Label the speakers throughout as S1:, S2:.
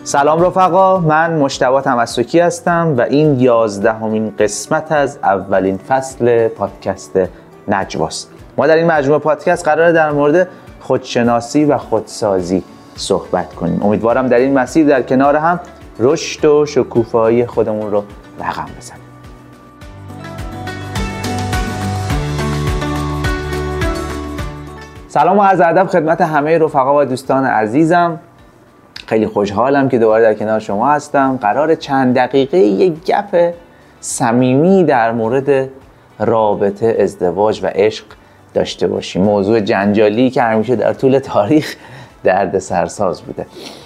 S1: سلام رفقا، من مجتبی تمسکی هستم و این 11مین قسمت از اولین فصل پادکست نجواست. ما در این مجموعه پادکست قراره در مورد خودشناسی و خودسازی صحبت کنیم. امیدوارم در این مسیر در کنار هم رشد و شکوفایی خودمون رو رقم بزنیم. سلام و عرض ادب خدمت همه رفقا و دوستان عزیزم. خیلی خوشحالم که دوباره در کنار شما هستم. قرار چند دقیقه یک گپ صمیمی در مورد رابطه، ازدواج و عشق داشته باشیم. موضوع جنجالی که همیشه در طول تاریخ درد سرساز بوده.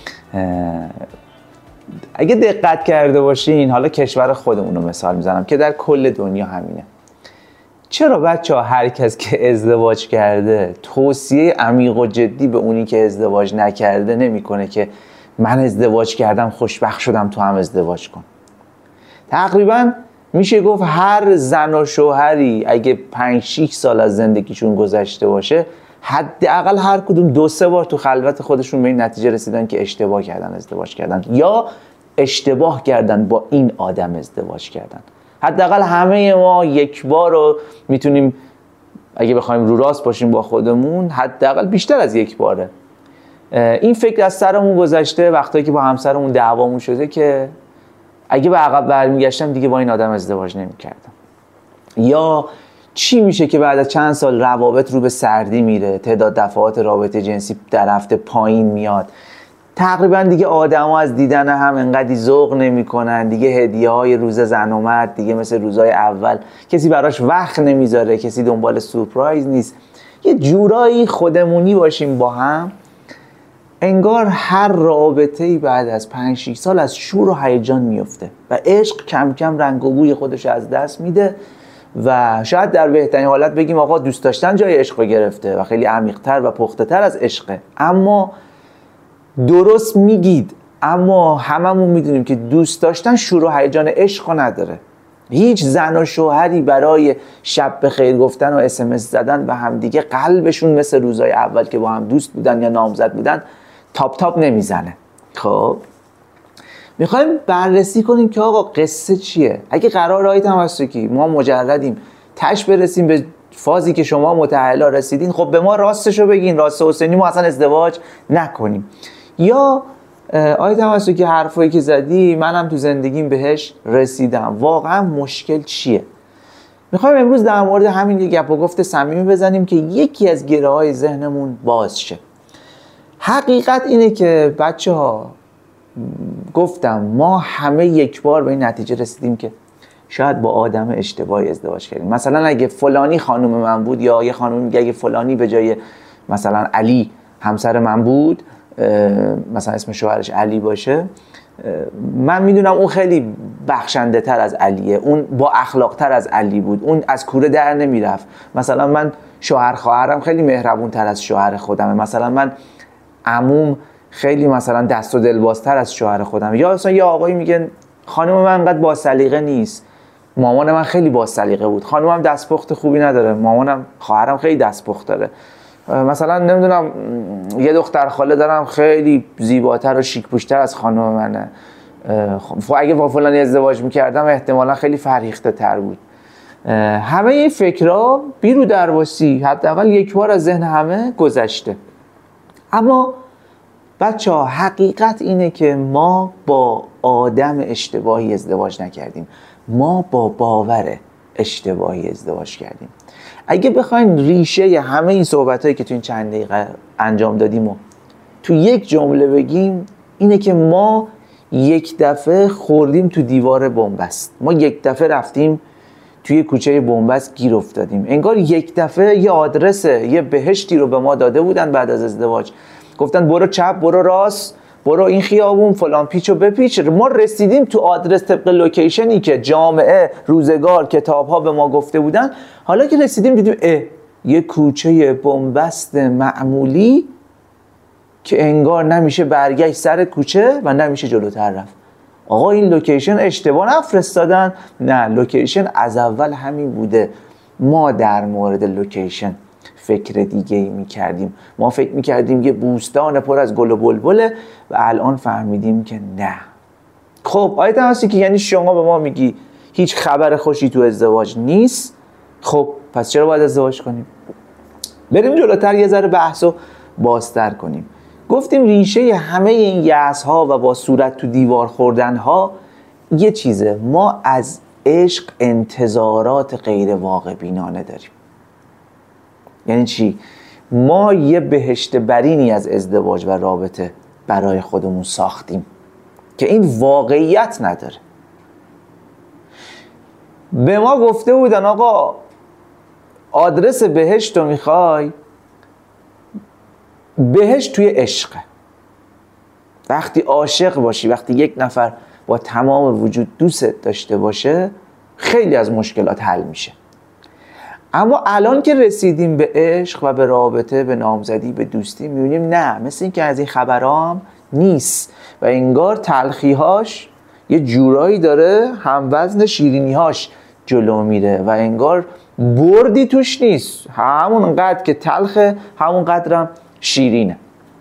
S1: اگه دقت کرده باشین، حالا کشور خودمون رو مثال میزنم که در کل دنیا همینه. چرا بچه‌ها هر کس که ازدواج کرده توصیه عمیق و جدی به اونی که ازدواج نکرده نمیکنه که من ازدواج کردم خوشبخت شدم تو هم ازدواج کن؟ تقریبا میشه گفت هر زن و شوهری اگه 5-6 سال از زندگیشون گذشته باشه، حداقل هر کدوم 2-3 بار تو خلوت خودشون به این نتیجه رسیدن که اشتباه کردن ازدواج کردن، یا اشتباه کردن با این آدم ازدواج کردن. حداقل همه ما یک بار رو میتونیم، اگه بخوایم رو راست باشیم با خودمون، حداقل بیشتر از یک باره این فکر از سرمون گذشته وقتایی که با همسرمون دعوامون شده که اگه به عقب برمیگشتم دیگه با این آدم ازدواج نمی‌کردم. یا چی میشه که بعد از چند سال روابط رو به سردی میره، تعداد دفعات رابطه جنسی در هفته پایین میاد، تقریبا دیگه آدما از دیدن هم انقدی ذوق نمی‌کنن، دیگه هدیه‌های روز زن و مرد دیگه مثل روزهای اول کسی براش وقت نمیذاره، کسی دنبال سورپرایز نیست. یه جورایی خودمونی باشیم با هم، انگار هر رابطه‌ای بعد از 5-6 سال از شور و هیجان میفته و عشق کم کم رنگ و بوی خودش از دست میده و شاید در بهترین حالت بگیم آقا دوست داشتن جای عشق رو گرفته و خیلی عمیق‌تر و پخته‌تر از عشقه. اما درست میگید، اما هممون میدونیم که دوست داشتن شور و هیجان عشق رو نداره. هیچ زن و شوهری برای شب بخیر گفتن و SMS زدن به همدیگه قلبشون مثل روزای اول که با هم دوست بودن یا نامزد بودن تاپ نمیزنه. خب میخوایم بررسی کنیم که آقا قصه چیه. اگه قرار آقای تمسکی ما مجردیم تش برسیم به فازی که شما متأهلا رسیدین، خب به ما راستشو بگین، راست حسینی ما اصلا ازدواج نکنیم. یا آقای تمسکی حرفایی که زدی منم تو زندگیم بهش رسیدم، واقعا مشکل چیه؟ میخوایم امروز در مورد همین یه گپ و گفت صمیمی بزنیم که یکی از گره‌های ذهنمون باز شه. حقیقت اینه که بچه‌ها، گفتم ما همه یک بار به این نتیجه رسیدیم که شاید با آدم اشتباهی ازدواج کردیم. مثلا اگه فلانی خانم من بود، یا یه خانم میگه اگه فلانی به جای مثلا علی همسر من بود، مثلا اسم شوهرش علی باشه، من میدونم اون خیلی بخشنده تر از علیه، اون با اخلاق تر از علی بود، اون از کوره در نمیرفت. مثلا من شوهر خواهرم خیلی مهربون تر از شوهر خودمه. مثلا من عموم خیلی مثلا دست و دلبازتر از شوهر خودم. یا مثلا یه آقایی میگه خانم من انقدر با سلیقه نیست، مامان من خیلی با سلیقه بود، خانومم دستپخت خوبی نداره، مامانم خواهرم خیلی دستپخت داره. مثلا نمیدونم یه دختر خاله دارم خیلی زیباتر و شیک پوشتر از خانم منه، اگه با فلانی ازدواج میکردم احتمالا خیلی فرهیخته تر بود. همه این فکرها بیرو درواسی حداقل یک بار از ذهن همه گذشته. اما بچه‌ها حقیقت اینه که ما با آدم اشتباهی ازدواج نکردیم، ما با باور اشتباهی ازدواج کردیم. اگه بخواین ریشه همه این صحبتایی که تو این چند دقیقه انجام دادیم و تو یک جمله بگیم، اینه که ما یک دفعه خوردیم تو دیوار بنبست. ما یک دفعه رفتیم توی کوچه بنبست گیر افتادیم. انگار یک دفعه یه آدرس، یه بهشتی رو به ما داده بودن بعد از ازدواج. گفتن برو چپ، برو راست، برو این خیابون، فلان پیچو بپیچ. ما رسیدیم تو آدرس طبق لوکیشنی که جامعه، روزگار، کتاب‌ها به ما گفته بودن. حالا که رسیدیم دیدیم یه کوچه بنبست معمولی که انگار نمیشه برگشت سر کوچه و نمیشه جلوتر رفت. آقا این لوکیشن اشتباه نفرستادن؟ نه، لوکیشن از اول همین بوده. ما در مورد لوکیشن فکر دیگه ای میکردیم. ما فکر میکردیم یه بوستان پر از گل و بلبله و الان فهمیدیم که نه. خب آیه تماسی که یعنی شما به ما میگی هیچ خبر خوشی تو ازدواج نیست، خب پس چرا باید ازدواج کنیم؟ بریم جلوتر یه ذره بحثو بازتر کنیم. گفتیم ریشه همه این یأس ها و با صورت تو دیوار خوردن ها یه چیزه، ما از عشق انتظارات غیر واقع بینانه داریم. یعنی چی؟ ما یه بهشت برینی از ازدواج و رابطه برای خودمون ساختیم که این واقعیت نداره. به ما گفته بودن آقا آدرس بهشت رو میخوای، بهشت توی عشقه. وقتی عاشق باشی، وقتی یک نفر با تمام وجود دوست داشته باشه، خیلی از مشکلات حل میشه. اما الان که رسیدیم به عشق و به رابطه، به نامزدی، به دوستی، میبینیم نه، مثل این که از این خبرام نیست و انگار تلخیهاش یه جورایی داره هم وزن شیرینیهاش جلو میره و انگار بردی توش نیست. همون قدر که تلخه همون قدرم شیرینه.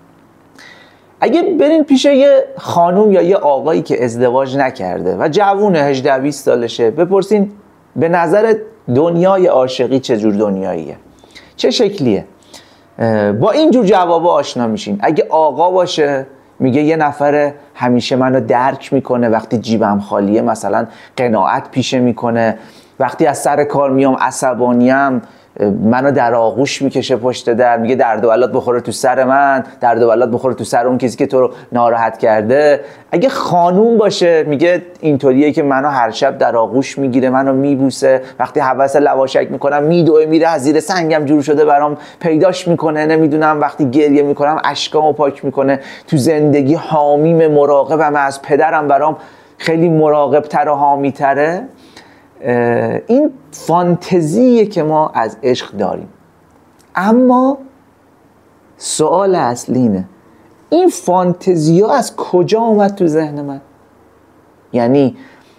S1: اگه برین پیش یه خانوم یا یه آقایی که ازدواج نکرده و جوونه 18-20 سالشه، بپرسین به نظر دنیای عاشقی چه جور دنیاییه، چه شکلیه، با اینجور جوابا آشنا میشین. اگه آقا باشه میگه یه نفر همیشه منو درک میکنه، وقتی جیبم خالیه مثلا قناعت پیشه میکنه، وقتی از سر کار میام عصبانیم منو در آغوش میکشه پشت در، میگه درد و بلات بخوره تو سر من، درد و بلات بخوره تو سر اون کسی که تو رو ناراحت کرده. اگه خانوم باشه میگه اینطوریه که منو هر شب در آغوش میگیره، منو میبوسه، وقتی حوس لواشک میکنم میدوه، میره از زیر سنگم جور شده برام پیداش میکنه، نمیدونم وقتی گریه میکنم اشکامو پاک میکنه، تو زندگی حامیم مراقبم، از پدرم برام خیلی مراقب‌تر و حامی‌تره. این فانتزیه که ما از عشق داریم. اما سوال اصلی اینه، این فانتزی ها از کجا اومد تو ذهن من؟ یعنی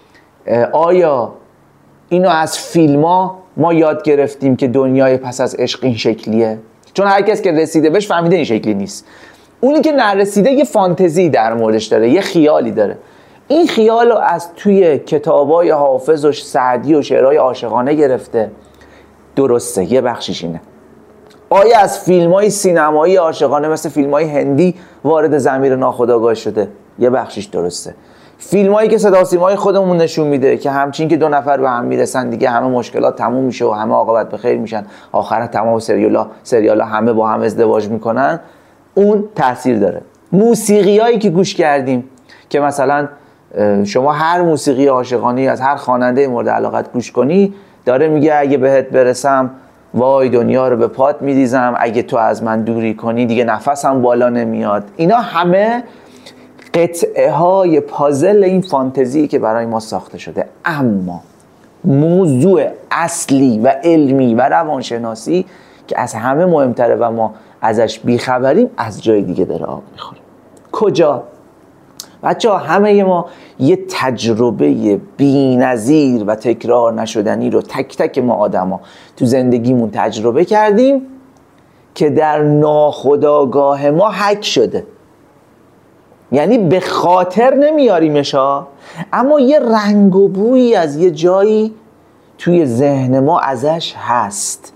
S1: آیا اینو از فیلم ها ما یاد گرفتیم که دنیای پس از عشق این شکلیه؟ چون هر کس که رسیده بهش فهمیده این شکلی نیست. اونی که نرسیده یه فانتزی در موردش داره، یه خیالی داره. این خیال رو از توی کتابای حافظ و سعدی و شعرهای عاشقانه گرفته. درسته، یه بخشیش اینه. آیا از فیلم‌های سینمایی عاشقانه مثل فیلم‌های هندی وارد ضمیر ناخودآگاه شده؟ یه بخشیش درسته. فیلمایی که صدا و سیمای خودمون نشون میده که همچین که دو نفر به هم میرسن دیگه همه مشکلات تموم میشه و همه عاقبت به خیر میشن، آخر تمام سریالا همه با هم ازدواج میکنن، اون تاثیر داره. موسیقیایی که گوش کردیم که مثلا شما هر موسیقی عاشقانه از هر خواننده مورد علاقت گوش کنی داره میگه اگه بهت برسم وای دنیا رو به پات میریزم، اگه تو از من دوری کنی دیگه نفسم بالا نمیاد. اینا همه قطعه های پازل این فانتزی که برای ما ساخته شده. اما موضوع اصلی و علمی و روانشناسی که از همه مهمتره و ما ازش بیخبریم، از جای دیگه داره آب میخوره. کجا؟ بچه‌ها همه ما یه تجربه بی‌نظیر و تکرار نشدنی رو تک تک ما آدما تو زندگیمون تجربه کردیم که در ناخودآگاه ما حک شده. یعنی به خاطر نمیاریمش ها، اما یه رنگ و بویی از یه جایی توی ذهن ما ازش هست.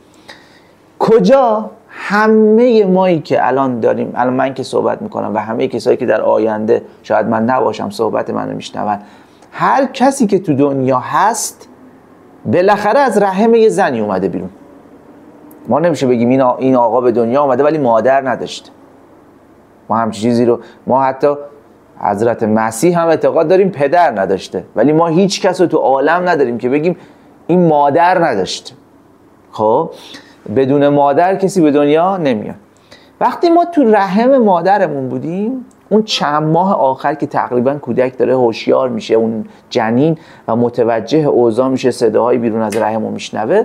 S1: کجا؟ همه مایی که الان داریم، الان من که صحبت میکنم و همه کسایی که در آینده شاید من نباشم صحبت منو میشنون، هر کسی که تو دنیا هست بالاخره از رحم یه زنی اومده بیرون. ما نمیشه بگیم این آقا به دنیا اومده ولی مادر نداشته. ما همچین چیزی رو، ما حتی حضرت مسیح هم اعتقاد داریم پدر نداشته، ولی ما هیچ کس رو تو عالم نداریم که بگیم این مادر نداشته. خب بدون مادر کسی به دنیا نمیاد. وقتی ما تو رحم مادرمون بودیم، اون چند ماه آخر که تقریبا کودک داره هوشیار میشه، اون جنین و متوجه اوضاع میشه، صداهای بیرون از رحمو میشنوه،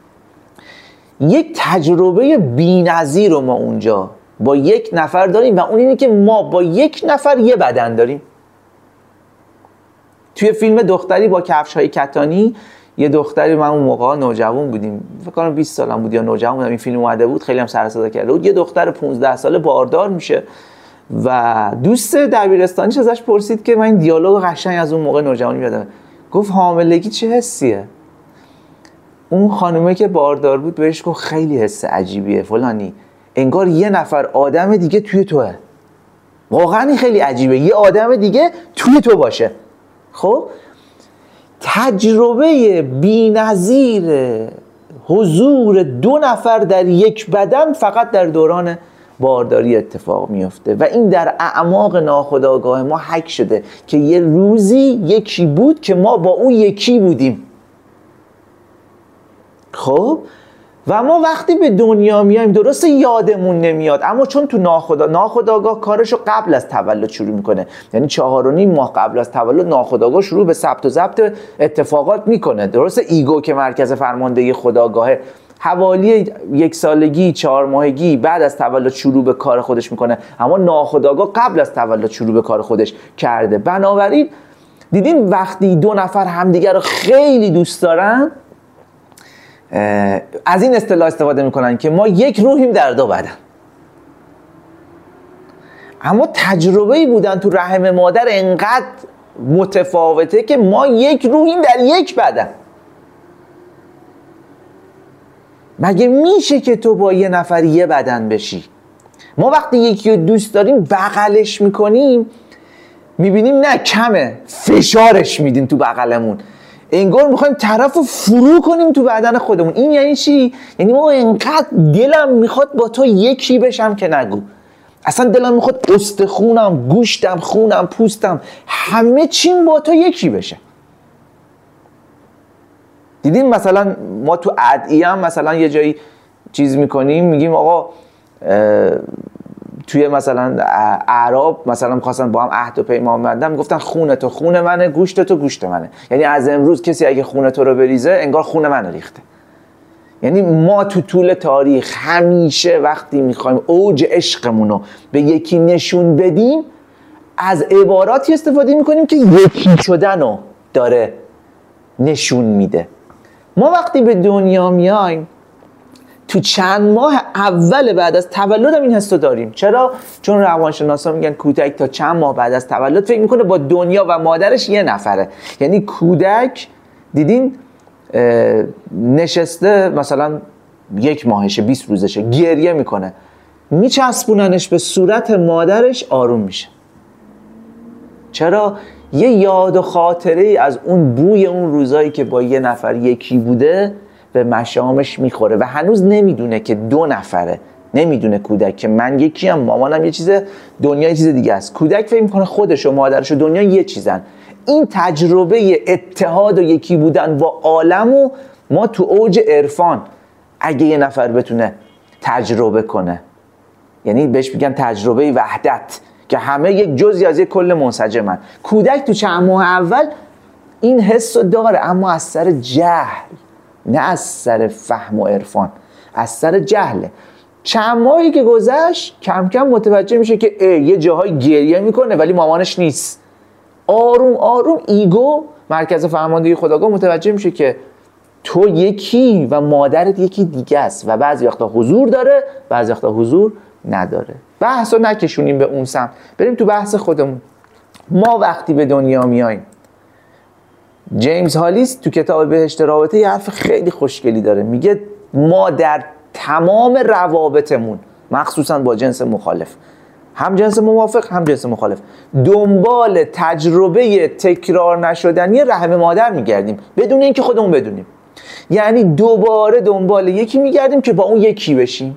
S1: یک تجربه بی‌نظیر رو ما اونجا با یک نفر داریم و اون اینه که ما با یک نفر یه بدن داریم. توی فیلم دختری با کفش‌های کتانی یه دختری، من اون موقع نوجوان بودیم، فکر کنم 20 سالم بود یا نوجوان بودم، این فیلم اومده بود، خیلی هم سر صدا کرده بود. یه دختر 15 ساله باردار میشه و دوست دبیرستانیش ازش پرسید که من این دیالوگ قشنگ از اون موقع نوجوانی یادمه، گفت حاملگی چه حسیه؟ اون خانومه که باردار بود بهش گفت خیلی حس عجیبیه فلانی، انگار یه نفر آدم دیگه توی توه. واقعا این خیلی عجیبه، یه آدم دیگه توی تو باشه. خب تجربه بی‌نظیر حضور دو نفر در یک بدن فقط در دوران بارداری اتفاق میفته و این در اعماق ناخودآگاه ما حک شده که یه روزی یکی بود که ما با اون یکی بودیم. خب و ما وقتی به دنیا میایم درسته یادمون نمیاد، اما چون تو ناخودآگاه کارشو قبل از تولد شروع میکنه، یعنی 4.5 ماه قبل از تولد ناخودآگاه شروع به ثبت و ضبط اتفاقات میکنه. درسته ایگو که مرکز فرماندهی خودآگاهه حوالی 1 سالگی 4 ماهگی بعد از تولد شروع به کار خودش میکنه، اما ناخودآگاه قبل از تولد شروع به کار خودش کرده. بنابراین دیدین وقتی دو نفر همدیگر رو خیلی دوست دارن از این اصطلاح استفاده میکنن که ما یک روحیم در دو بدن، اما تجربه‌ای بودن تو رحم مادر انقدر متفاوته که ما یک روحیم در یک بدن. مگه میشه که تو با یه نفر یه بدن بشی؟ ما وقتی یکی رو دوست داریم بغلش میکنیم، میبینیم نه کمه، فشارش میدیم تو بغلمون، انگار میخوایم طرف رو فرو کنیم تو بدن خودمون. این یعنی چی؟ یعنی ما انقدر دلم میخواد با تو یکی بشم که نگو. اصلا دلم میخواد استخونم، گوشتم، خونم، پوستم، همه چیم با تو یکی بشه. دیدین مثلا ما تو ادعیه هم مثلا یه جایی چیز میکنیم، میگیم آقا توی مثلا اعراب مثلا می‌خواستن با هم عهد و پیمان بندن، میگفتن خون تو خون منه، گوشت تو گوشت منه. یعنی از امروز کسی اگه خون تو رو بریزه انگار خون منو ریخته. یعنی ما تو طول تاریخ همیشه وقتی میخوایم اوج عشقمون رو به یکی نشون بدیم از عباراتی استفاده میکنیم که یکی شدن رو داره نشون میده. ما وقتی به دنیا میایم تو چند ماه اول بعد از تولد هم این حس رو داریم. چرا؟ چون روانشناسا میگن کودک تا چند ماه بعد از تولد فکر میکنه با دنیا و مادرش یه نفره. یعنی کودک دیدین نشسته مثلا 1 ماهشه 20 روزشه گریه میکنه، میچسبوننش به صورت مادرش آروم میشه. چرا؟ یه یاد و خاطره از اون بوی اون روزایی که با یه نفر یکی بوده به مشامش میخوره و هنوز نمیدونه که 2 نفره. نمیدونه کودک که من یکیم، مامانم یه چیزه، دنیا یه چیز دیگه است. کودک فکر میکنه خودش و مادرش و دنیا یه چیزن. این تجربه اتحاد و یکی بودن با عالم و ما تو اوج عرفان اگه یه نفر بتونه تجربه کنه، یعنی بهش میگن تجربه وحدت که همه یک جزئی از یک کل منسجمن. کودک تو چند ماه اول این حس رو داره، اما از سر جهل، نه از سر فهم و عرفان، از سر جهله. چند ماهی که گذشت کم کم متوجه میشه که یه جاهای گریه میکنه ولی مامانش نیست. آروم آروم ایگو، مرکز فرماندهی خودآگاه، متوجه میشه که تو یکی و مادرت یکی دیگه است و بعضی وقتا حضور داره، بعضی وقتا حضور نداره. بحث رو نکشونیم به اون سمت، بریم تو بحث خودمون. ما وقتی به دنیا میاییم، جیمز هالیس تو کتاب بهشت رابطه یه حرف خیلی خوشگلی داره، میگه ما در تمام روابطمون، مخصوصا با جنس مخالف، هم جنس موافق هم جنس مخالف، دنبال تجربه تکرار نشدنی رحم مادر میگردیم بدون اینکه خودمون بدونیم. یعنی دوباره دنبال یکی میگردیم که با اون یکی بشیم.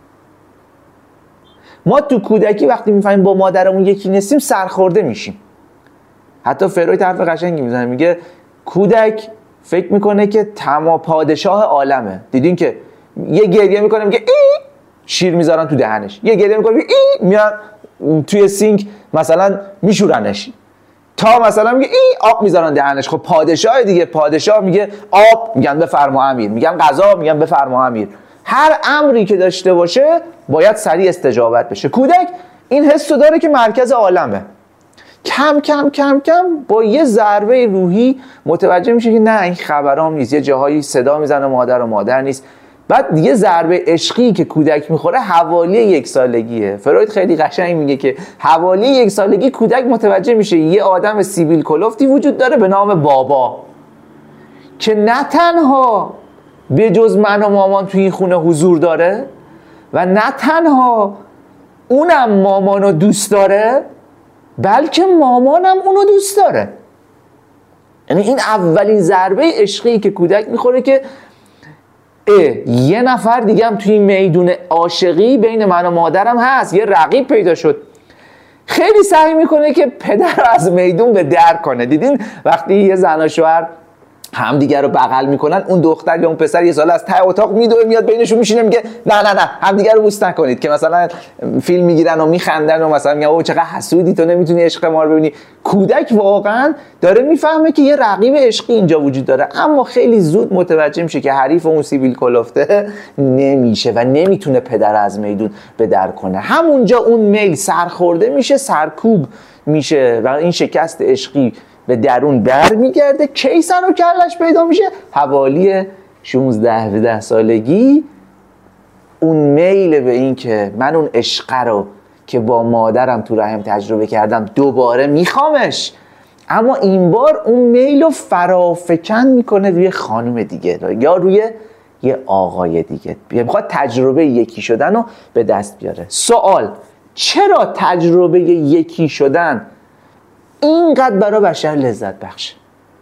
S1: ما تو کودکی وقتی میفهمیم با مادرمون یکی نیستیم سرخورده میشیم. حتی فروید حرف قشنگی میزنه، میگه کودک فکر میکنه که تمام پادشاه عالمه. دیدین که یه گریه میکنه میگه ای، شیر میذارن تو دهنش، یه گریه میکنه میگه ای، میان توی سینک مثلا میشورنش، تا مثلا میگه ای، آب میذارن دهنش. خب پادشاه دیگه، پادشاه میگه آب، میگن بفرما امیر، میگن غذا، میگن بفرما امیر. هر امری که داشته باشه باید سریع استجابت بشه. کودک این حسو داره که مرکز عالمه. کم کم کم کم با یه ضربه روحی متوجه میشه که نه این خبرام نیست، یه جاهایی صدا میزنه مادر و مادر نیست. بعد یه ضربه عشقی که کودک میخوره حوالی 1 سالگیه. فروید خیلی قشنگ میگه که حوالی 1 سالگی کودک متوجه میشه یه آدم سیبیل کلفتی وجود داره به نام بابا که نه تنها به جز من و مامان توی این خونه حضور داره و نه تنها اونم مامانو دوست داره بلکه مامانم اونو دوست داره. یعنی این اولین ضربه عشقی که کودک میخوره که یه نفر دیگه هم توی میدون عاشقی بین من و مادرم هست، یه رقیب پیدا شد. خیلی سعی میکنه که پدر رو از میدون به در کنه. دیدین وقتی یه زن و شوهر همدیگر رو بغل میکنن، اون دختر یا اون پسر یه سال از ته اتاق میدوه میاد بینشون میشینه میگه نه نه نه همدیگر رو بوس نکنید، که مثلا فیلم میگیرن و میخندن و مثلا میگن او چقدر حسودی تو نمیتونی عشق ما رو ببینی. کودک واقعا داره میفهمه که یه رقیب عشقی اینجا وجود داره، اما خیلی زود متوجه میشه که حریف اون سیبیل کلفته نمیشه و نمیتونه پدر از میدون به در کنه. همونجا اون میل سرخورده میشه، سرکوب میشه و این شکست عشقی به درون در میگرده. کی سر و کلش پیدا میشه؟ حوالی 16-17 سالگی. اون میل به این که من اون عشق رو که با مادرم تو رحم تجربه کردم دوباره میخوامش، اما این بار اون میل رو فرافکن میکنه روی خانم دیگه یا روی یه آقای دیگه، میخواد تجربه یکی شدن رو به دست بیاره. سوال: چرا تجربه یکی شدن اینقدر برای بشر لذت بخشه؟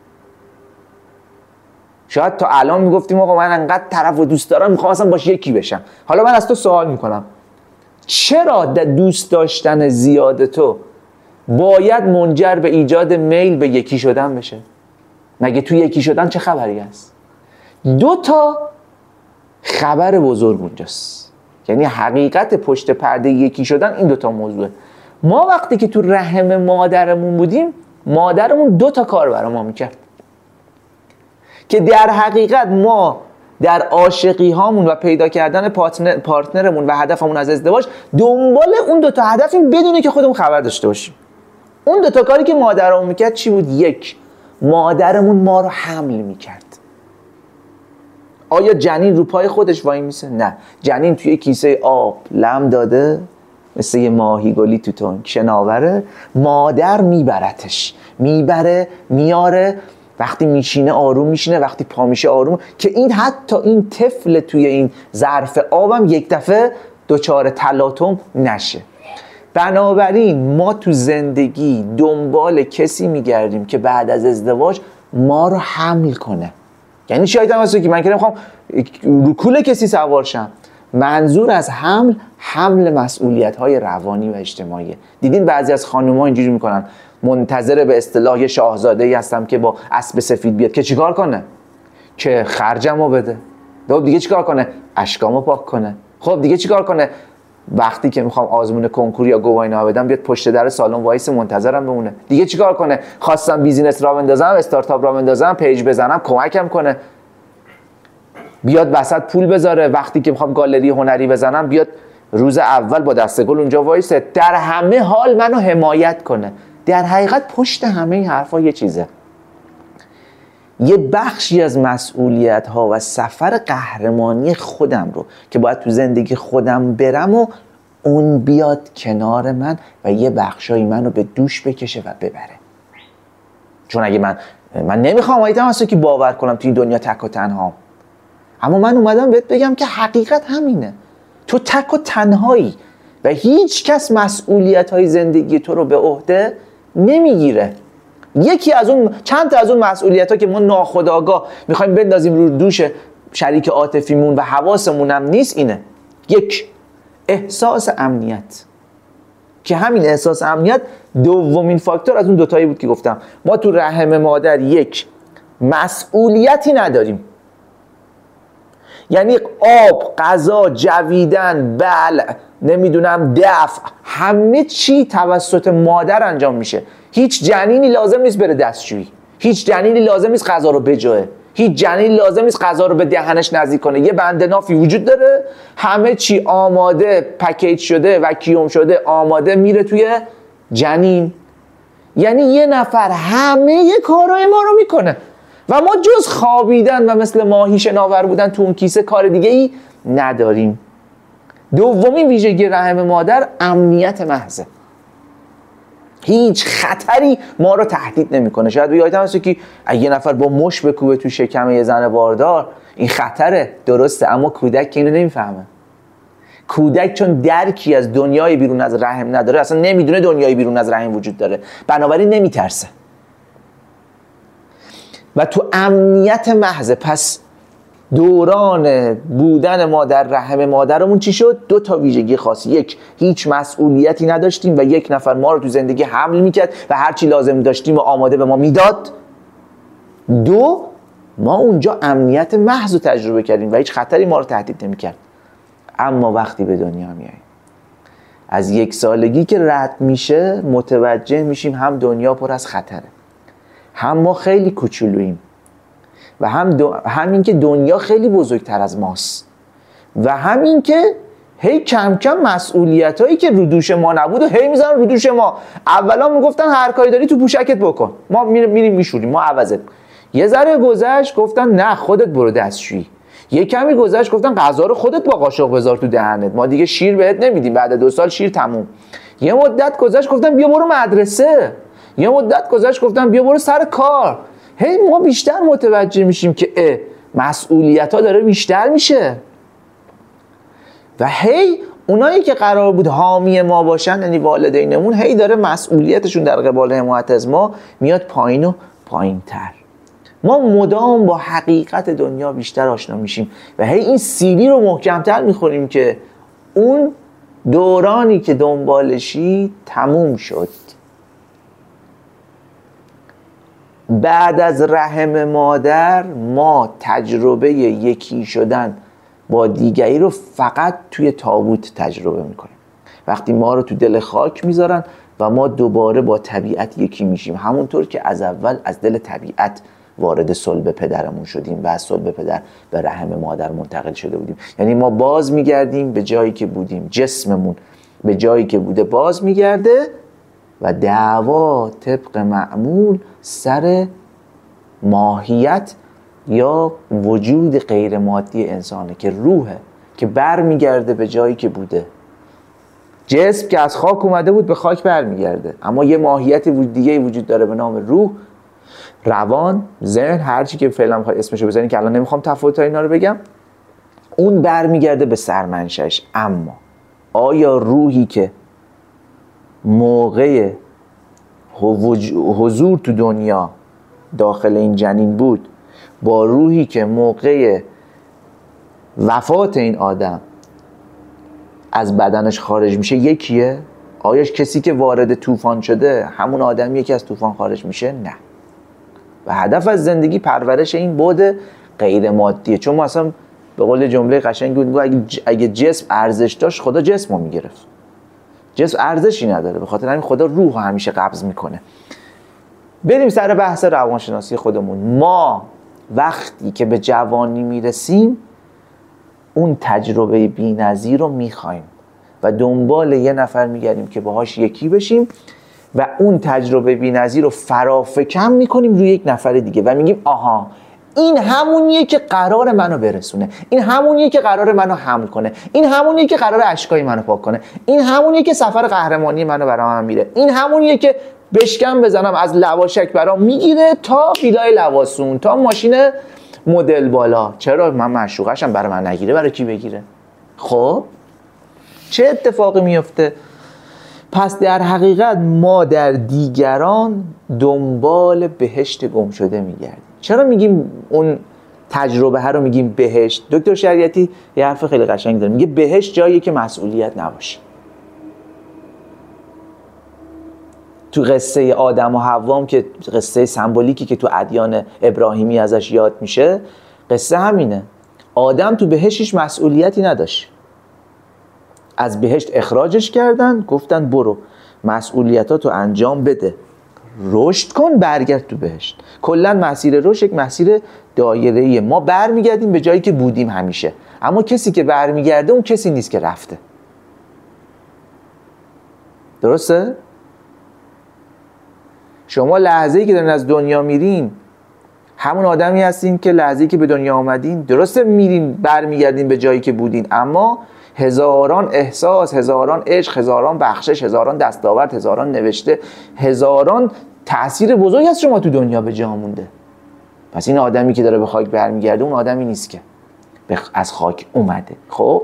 S1: شاید تا الان میگفتیم آقا من انقدر طرف و دوست دارم میخوام اصلا باش یکی بشم. حالا من از تو سوال میکنم، چرا دوست داشتن زیاد تو باید منجر به ایجاد میل به یکی شدن بشه؟ مگه تو یکی شدن چه خبری هست؟ 2 تا خبر بزرگ اونجاست. یعنی حقیقت پشت پرده یکی شدن این 2 تا موضوعه. ما وقتی که تو رحم مادرمون بودیم، مادرمون 2 تا کار برای ما میکرد که در حقیقت ما در عاشقی هامون و پیدا کردن پارتنرمون و هدفمون از ازدواج دنبال اون 2 تا هدفیم بدونه که خودمون خبر داشته باشیم. اون 2 تا کاری که مادرمون میکرد چی بود؟ 1، مادرمون ما رو حمل میکرد. آیا جنین رو پای خودش وای میسه؟ نه، جنین توی کیسه آب لم داده، مثل یه ماهی گلی تو تنگ شناوره، مادر میبرتش، میبره میاره، وقتی میشینه آروم میشینه، وقتی پا میشه آروم، که این حتی این طفل توی این ظرف آبم یک دفعه دچار تلاطم نشه. بنابراین ما تو زندگی دنبال کسی میگردیم که بعد از ازدواج ما رو حمل کنه. یعنی شاید هم که من که نمیخوام رو کول کسی سوار شم، منظور از حمل مسئولیت‌های روانی و اجتماعی. دیدین بعضی از خانم‌ها اینجوری میکنن، منتظر به اصطلاح شاهزاده‌ای هستم که با اسب سفید بیاد که چیکار کنه؟ که خرجمو بده. خب دیگه چیکار کنه؟ اشکامو پاک کنه. خب دیگه چیکار کنه؟ وقتی که میخوام آزمون کنکور یا گواهینامه بدم بیاد پشت در سالن وایس منتظرم بمونه. دیگه چیکار کنه؟ خواستم بیزینس را بندازم، استارتاپ را بندازم، پیج بزنم، کمکم کنه. بیاد وسط پول بذاره، وقتی که میخوام گالری هنری بزنم بیاد روز اول با دسته گل اونجا وایسه، در همه حال منو حمایت کنه. در حقیقت پشت همه این حرفا یه چیزه، یه بخشی از مسئولیت ها و سفر قهرمانی خودم رو که باید تو زندگی خودم برم و اون بیاد کنار من و یه بخشایی منو به دوش بکشه و ببره. چون اگه من نمیخوام آیدم اصلا که باور کنم تو این دنیا تک و تنها، اما من اومدم بهت بگم که حقیقت همینه. تو تک و تنهایی و هیچ کس مسئولیت های زندگی تو رو به عهده نمیگیره. یکی از اون چند تا از اون مسئولیت ها که ما ناخودآگاه میخوایم بندازیم رو دوش شریک عاطفیمون و حواسمون هم نیست اینه: 1، احساس امنیت، که همین احساس امنیت دومین فاکتور از اون 2 تایی بود که گفتم. ما تو رحم مادر 1 مسئولیتی نداریم، یعنی آب، غذا، جویدن، نمیدونم دفع، همه چی توسط مادر انجام میشه. هیچ جنینی لازم نیست بره دستشویی، هیچ جنینی لازم نیست غذا رو بجوه، هیچ جنینی لازم نیست غذا رو به دهنش نزدیک کنه. یه بند نافی وجود داره، همه چی آماده، پکیج شده، وکیوم شده، آماده میره توی جنین. یعنی یه نفر همه کارهای ما رو میکنه و ما جز خوابیدن و مثل ماهی شناور بودن تو اون کیسه کار دیگه ای نداریم. دومین ویژگی رحم مادر امنیت محضه. هیچ خطری ما رو تهدید نمیکنه. شاید یادتون باشه که یه نفر با مش بکوبه تو شکم یه زن باردار، این خطره، درسته، اما کودک که اینو نمیفهمه. کودک چون درکی از دنیای بیرون از رحم نداره، اصلا نمیدونه دنیای بیرون از رحم وجود داره، بنابراین نمیترسه و تو امنیت محض. پس دوران بودن ما در رحم مادرمون چی شد؟ 2 تا ویژگی خاصی. یک، هیچ مسئولیتی نداشتیم و یک نفر ما رو تو زندگی حمل میکرد و هرچی لازم داشتیم و آماده به ما میداد. 2، ما اونجا امنیت محض رو تجربه کردیم و هیچ خطری ما رو تهدید نمیکرد. اما وقتی به دنیا میاییم، از 1 سالگی که رد میشه متوجه میشیم هم دنیا پر از خطره، هم ما خیلی کوچولوییم و همین که دنیا خیلی بزرگتر از ماست و همین که هی کم کم مسئولیت هایی که رو دوش ما نبود و هی میذارن رو دوش ما. اولا میگفتن هر کاری داری تو پوشکت بکن، ما میریم میشوریم، ما عوضت. یه ذره گذشت گفتن نه خودت برو دستشویی. یه کمی گذشت گفتن غذا رو خودت با قاشق بذار تو دهنت، ما دیگه شیر بهت نمیدیم، بعد 2 سال شیر تموم. یه مدت گذشت گفتن بیا برو مدرسه. یه مدت گذشت گفتن بیا برو سر کار. هی ما بیشتر متوجه میشیم که مسئولیت ها داره بیشتر میشه و هی اونایی که قرار بود حامی ما باشن، یعنی والدینمون، هی داره مسئولیتشون در قبال حمایت از ما میاد پایین و پایین تر. ما مدام با حقیقت دنیا بیشتر آشنا میشیم و هی این سیلی رو محکمتر میخوریم که اون دورانی که دنبالشی تموم شد. بعد از رحم مادر ما تجربه یکی شدن با دیگری رو فقط توی تابوت تجربه میکنیم. وقتی ما رو تو دل خاک میذارن و ما دوباره با طبیعت یکی میشیم، همونطور که از اول از دل طبیعت وارد صلب پدرمون شدیم و از صلب پدر به رحم مادر منتقل شده بودیم. یعنی ما باز میگردیم به جایی که بودیم، جسممون به جایی که بوده باز میگرده و دعوا طبق معمول سر ماهیت یا وجود غیر مادی انسانه که روحه که بر میگرده به جایی که بوده. جسم که از خاک اومده بود به خاک بر میگرده، اما یه ماهیت دیگه وجود داره به نام روح، روان، ذهن، هرچی که فعلا میخوای اسمشو بزنی که الان نمیخوام تفاوت‌های اینا رو بگم. اون بر میگرده به سرمنشأش. اما آیا روحی که موقع حضور تو دنیا داخل این جنین بود با روحی که موقع وفات این آدم از بدنش خارج میشه یکیه؟ آیا کسی که وارد طوفان شده همون آدمیه که از طوفان خارج میشه؟ نه. و هدف از زندگی پرورش این بعد غیر مادیه. چون ما اصلا به قول جمله قشنگ بود اگه جسم ارزش داشت خدا جسمو میگرفت. جسم ارزشی نداره، به خاطر همین خدا روح همیشه قبض میکنه. بریم سر بحث روانشناسی خودمون. ما وقتی که به جوانی میرسیم اون تجربه بی‌نظیر رو میخوایم و دنبال یه نفر میگردیم که باهاش یکی بشیم و اون تجربه بی‌نظیر رو فرافکن میکنیم روی یک نفر دیگه و میگیم آها این همونیه که قرار منو برسونه، این همونیه که قرار منو حمل کنه، این همونیه که قرار اشکای منو پاک کنه، این همونیه که سفر قهرمانی منو برام میره، این همونیه که بشکم بزنم از لواشک برام میگیره تا ویلای لواسون تا ماشین مدل بالا. چرا من معشوقشم، برای من نگیره برای کی بگیره؟ خب چه اتفاقی میفته؟ پس در حقیقت ما در دیگران دنبال بهشت گم شده میگردیم. چرا میگیم اون تجربه ها رو میگیم بهشت؟ دکتر شریعتی یه حرف خیلی قشنگ داره، میگه بهشت جاییه که مسئولیت نباشه. تو قصه آدم و حوا که قصه سمبولیکی که تو ادیان ابراهیمی ازش یاد میشه، قصه همینه. آدم تو بهشتش مسئولیتی نداشت، از بهشت اخراجش کردن، گفتن برو مسئولیتاتو انجام بده، رشد کن، برگرد تو بهشت. کلا مسیر رشد یک مسیر دایره‌ایه. ما برمیگردیم به جایی که بودیم همیشه، اما کسی که برمیگرده اون کسی نیست که رفته. درسته؟ شما لحظه‌ای که دارین از دنیا میرین همون آدمی هستین که لحظه‌ای که به دنیا آمدین. درسته میرین برمیگردین به جایی که بودین، اما هزاران احساس، هزاران عشق، هزاران بخشش، هزاران دستاورد، هزاران نوشته، هزاران تأثیر بزرگی از شما تو دنیا به جا مونده. پس این آدمی که داره به خاک برمیگرده اون آدمی نیست که از خاک اومده. خب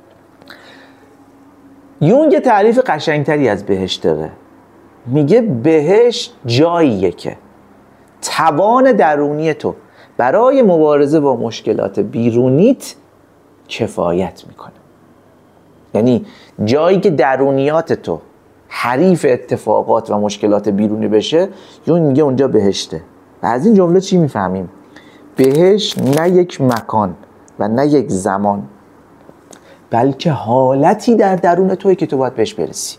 S1: یونگ تعریف قشنگتری از بهشت داره، میگه بهشت جاییه که توان درونی تو برای مبارزه با مشکلات بیرونیت کفایت میکنه. یعنی جایی که درونیات تو حریف اتفاقات و مشکلات بیرونی بشه، یون میگه اونجا بهشته. و از این جمله چی میفهمیم؟ بهشت نه یک مکان و نه یک زمان، بلکه حالتی در درون توی که تو باید بهش برسی.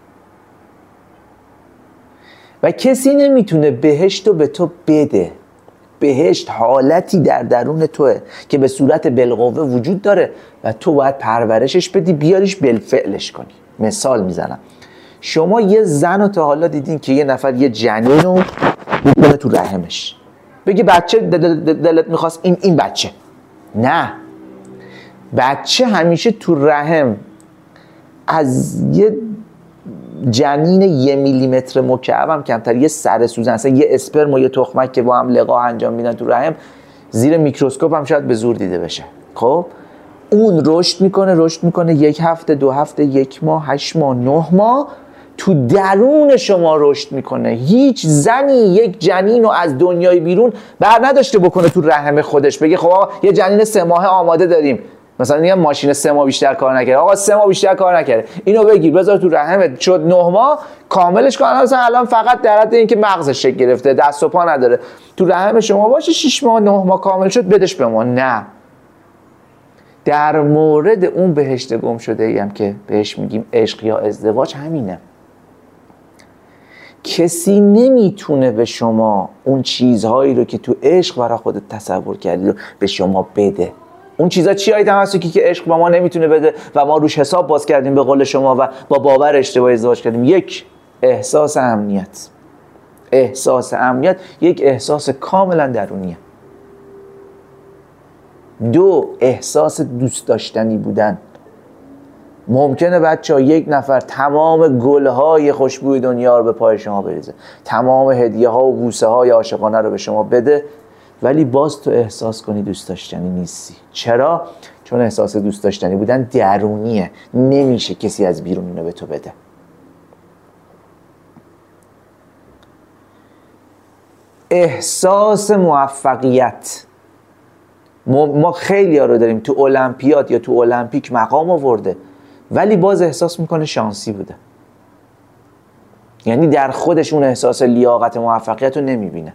S1: و کسی نمیتونه بهشت رو به تو بده. بهشت حالتی در درون توه که به صورت بالقوه وجود داره و تو باید پرورشش بدی، بیاریش بالفعلش کنی. مثال میزنم، شما یه زن رو تا حالا دیدین که یه نفر یه جنین رو بکنه تو رحمش، بگی بچه دلت میخواست این بچه؟ نه، بچه همیشه تو رحم از یه جنین 1 میلیمتر مکعب هم کمتر، یه سر سوزن، اصلا یه اسپرم و یه تخمک که با هم لقاح انجام میدن تو رحم، زیر میکروسکوپ هم شاید به زور دیده بشه. خب اون رشد میکنه 1 هفته، 2 هفته، 1 ماه، 8 ماه، 9 ماه تو درون شما رشد میکنه. هیچ زنی یک جنین رو از دنیای بیرون بر نداشته بکنه تو رحم خودش، بگه خب آقا یه جنین 3 ماهه آماده داریم، مثلا یه ماشین 3 ماه بیشتر کار نکرده، آقا 3 ماه بیشتر کار نکرده، اینو بگیر بذار تو رحمت، شد 9 ماه کاملش کن. مثلا الان فقط در حد اینکه مغزش شکل گرفته، دست و پا نداره، تو رحم شما باشه 6 ماه 9 ماه کامل شد بدش به ما. نه، در مورد اون بهشت گم شده ایم که بهش میگیم عشق یا ازدواج همینه. کسی نمیتونه به شما اون چیزهایی رو که تو عشق برای خودت تصور کردی رو به شما بده. اون چیزا چیایی تمسکی که عشق با ما نمیتونه بده و ما روش حساب باز کردیم به قول شما و با باور اشتباهی ازدواج کردیم؟ 1 احساس امنیت. احساس امنیت یک احساس کاملا درونیه. 2 احساس دوست داشتنی بودن. ممکنه بچه‌ها 1 نفر تمام گل‌های خوشبوی دنیا رو به پای شما بریزه، تمام هدیه‌ها و بوسه‌های عاشقانه رو به شما بده، ولی باز تو احساس کنی دوست داشتنی نیستی. چرا؟ چون احساس دوست داشتنی بودن درونیه، نمیشه کسی از بیرون اینو به تو بده. احساس موفقیت. ما خیلی ها رو داریم تو المپیاد یا تو المپیک مقام آورده ولی باز احساس میکنه شانسی بوده، یعنی در خودش اون احساس لیاقت موفقیت رو نمیبینه.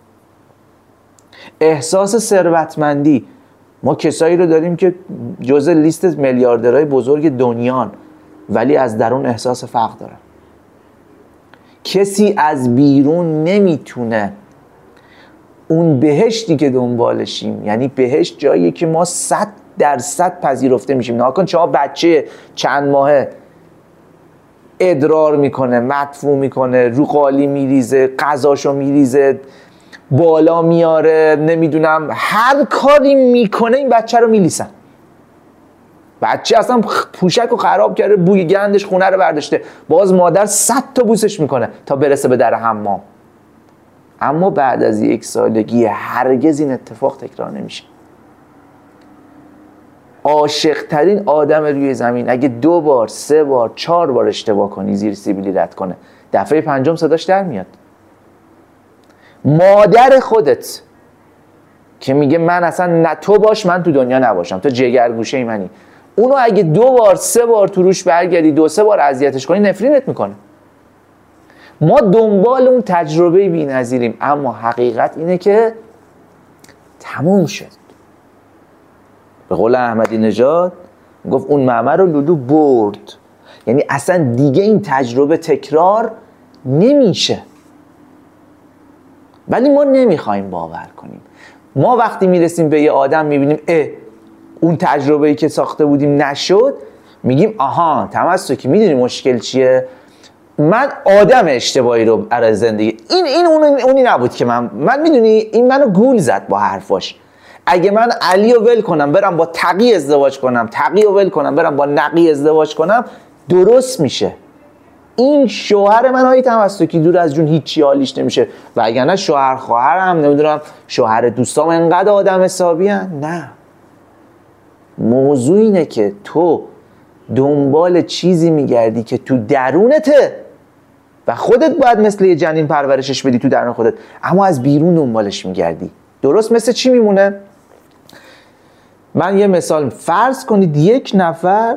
S1: احساس ثروتمندی. ما کسایی رو داریم که جزء لیست میلیاردرهای بزرگ دنیان ولی از درون احساس فقر دارن. کسی از بیرون نمیتونه اون بهشتی که دنبالشیم، یعنی بهشت جاییه که ما 100% پذیرفته میشیم. ناکن شما بچه چند ماهه ادرار میکنه، مدفوع میکنه، رو قالی میریزه، غذاشو میریزه، بالا میاره، نمیدونم هر کاری میکنه، این بچه رو میلیسن. بچه اصلا پوشک رو خراب کرده، بوی گندش خونه رو برداشته، باز مادر 100 تا بوسش میکنه تا برسه به در حمام. اما بعد از 1 سالگی هرگز این اتفاق تکرار نمیشه. عاشق ترین آدم روی زمین اگه 2 بار، 3 بار، 4 بار اشتباه کنی، زیر سیبیلی رد کنه، دفعه 5م صداش در میاد. مادر خودت که میگه من اصلا نه تو باش من تو دنیا نباشم، تو جگرگوشه منی، اونو اگه 2 بار 3 بار تو روش برگردی، 2-3 بار اذیتش کنی، نفرینت میکنه. ما دنبال اون تجربه بی‌نظیریم، اما حقیقت اینه که تموم شد. به قول احمدی نژاد گفت اون معمر رو لولو برد، یعنی اصلا دیگه این تجربه تکرار نمیشه. ولی ما نمیخوایم باور کنیم. ما وقتی میرسیم به یه آدم میبینیم اون تجربه‌ای که ساخته بودیم نشد، میگیم آها تمسکی، میدونی مشکل چیه؟ من آدم اشتباهی رو برای زندگی این اونی نبود که من میدونی این منو گول زد با حرفاش. اگه من علی رو ول کنم برم با تقی ازدواج کنم، تقی رو ول کنم برم با نقی ازدواج کنم، درست میشه. این شوهر من های تمسکی دور از جون هیچی حالیش نمیشه. و اگر نه شوهر خواهرم، نمیدونم شوهر دوستام انقدر آدم حسابی هن. نه، موضوع اینه که تو دنبال چیزی میگردی که تو درونته و خودت باید مثل یه جنین پرورشش بدی تو درون خودت، اما از بیرون دنبالش میگردی. درست مثل چی میمونه؟ من یه مثال، فرض کنید یک نفر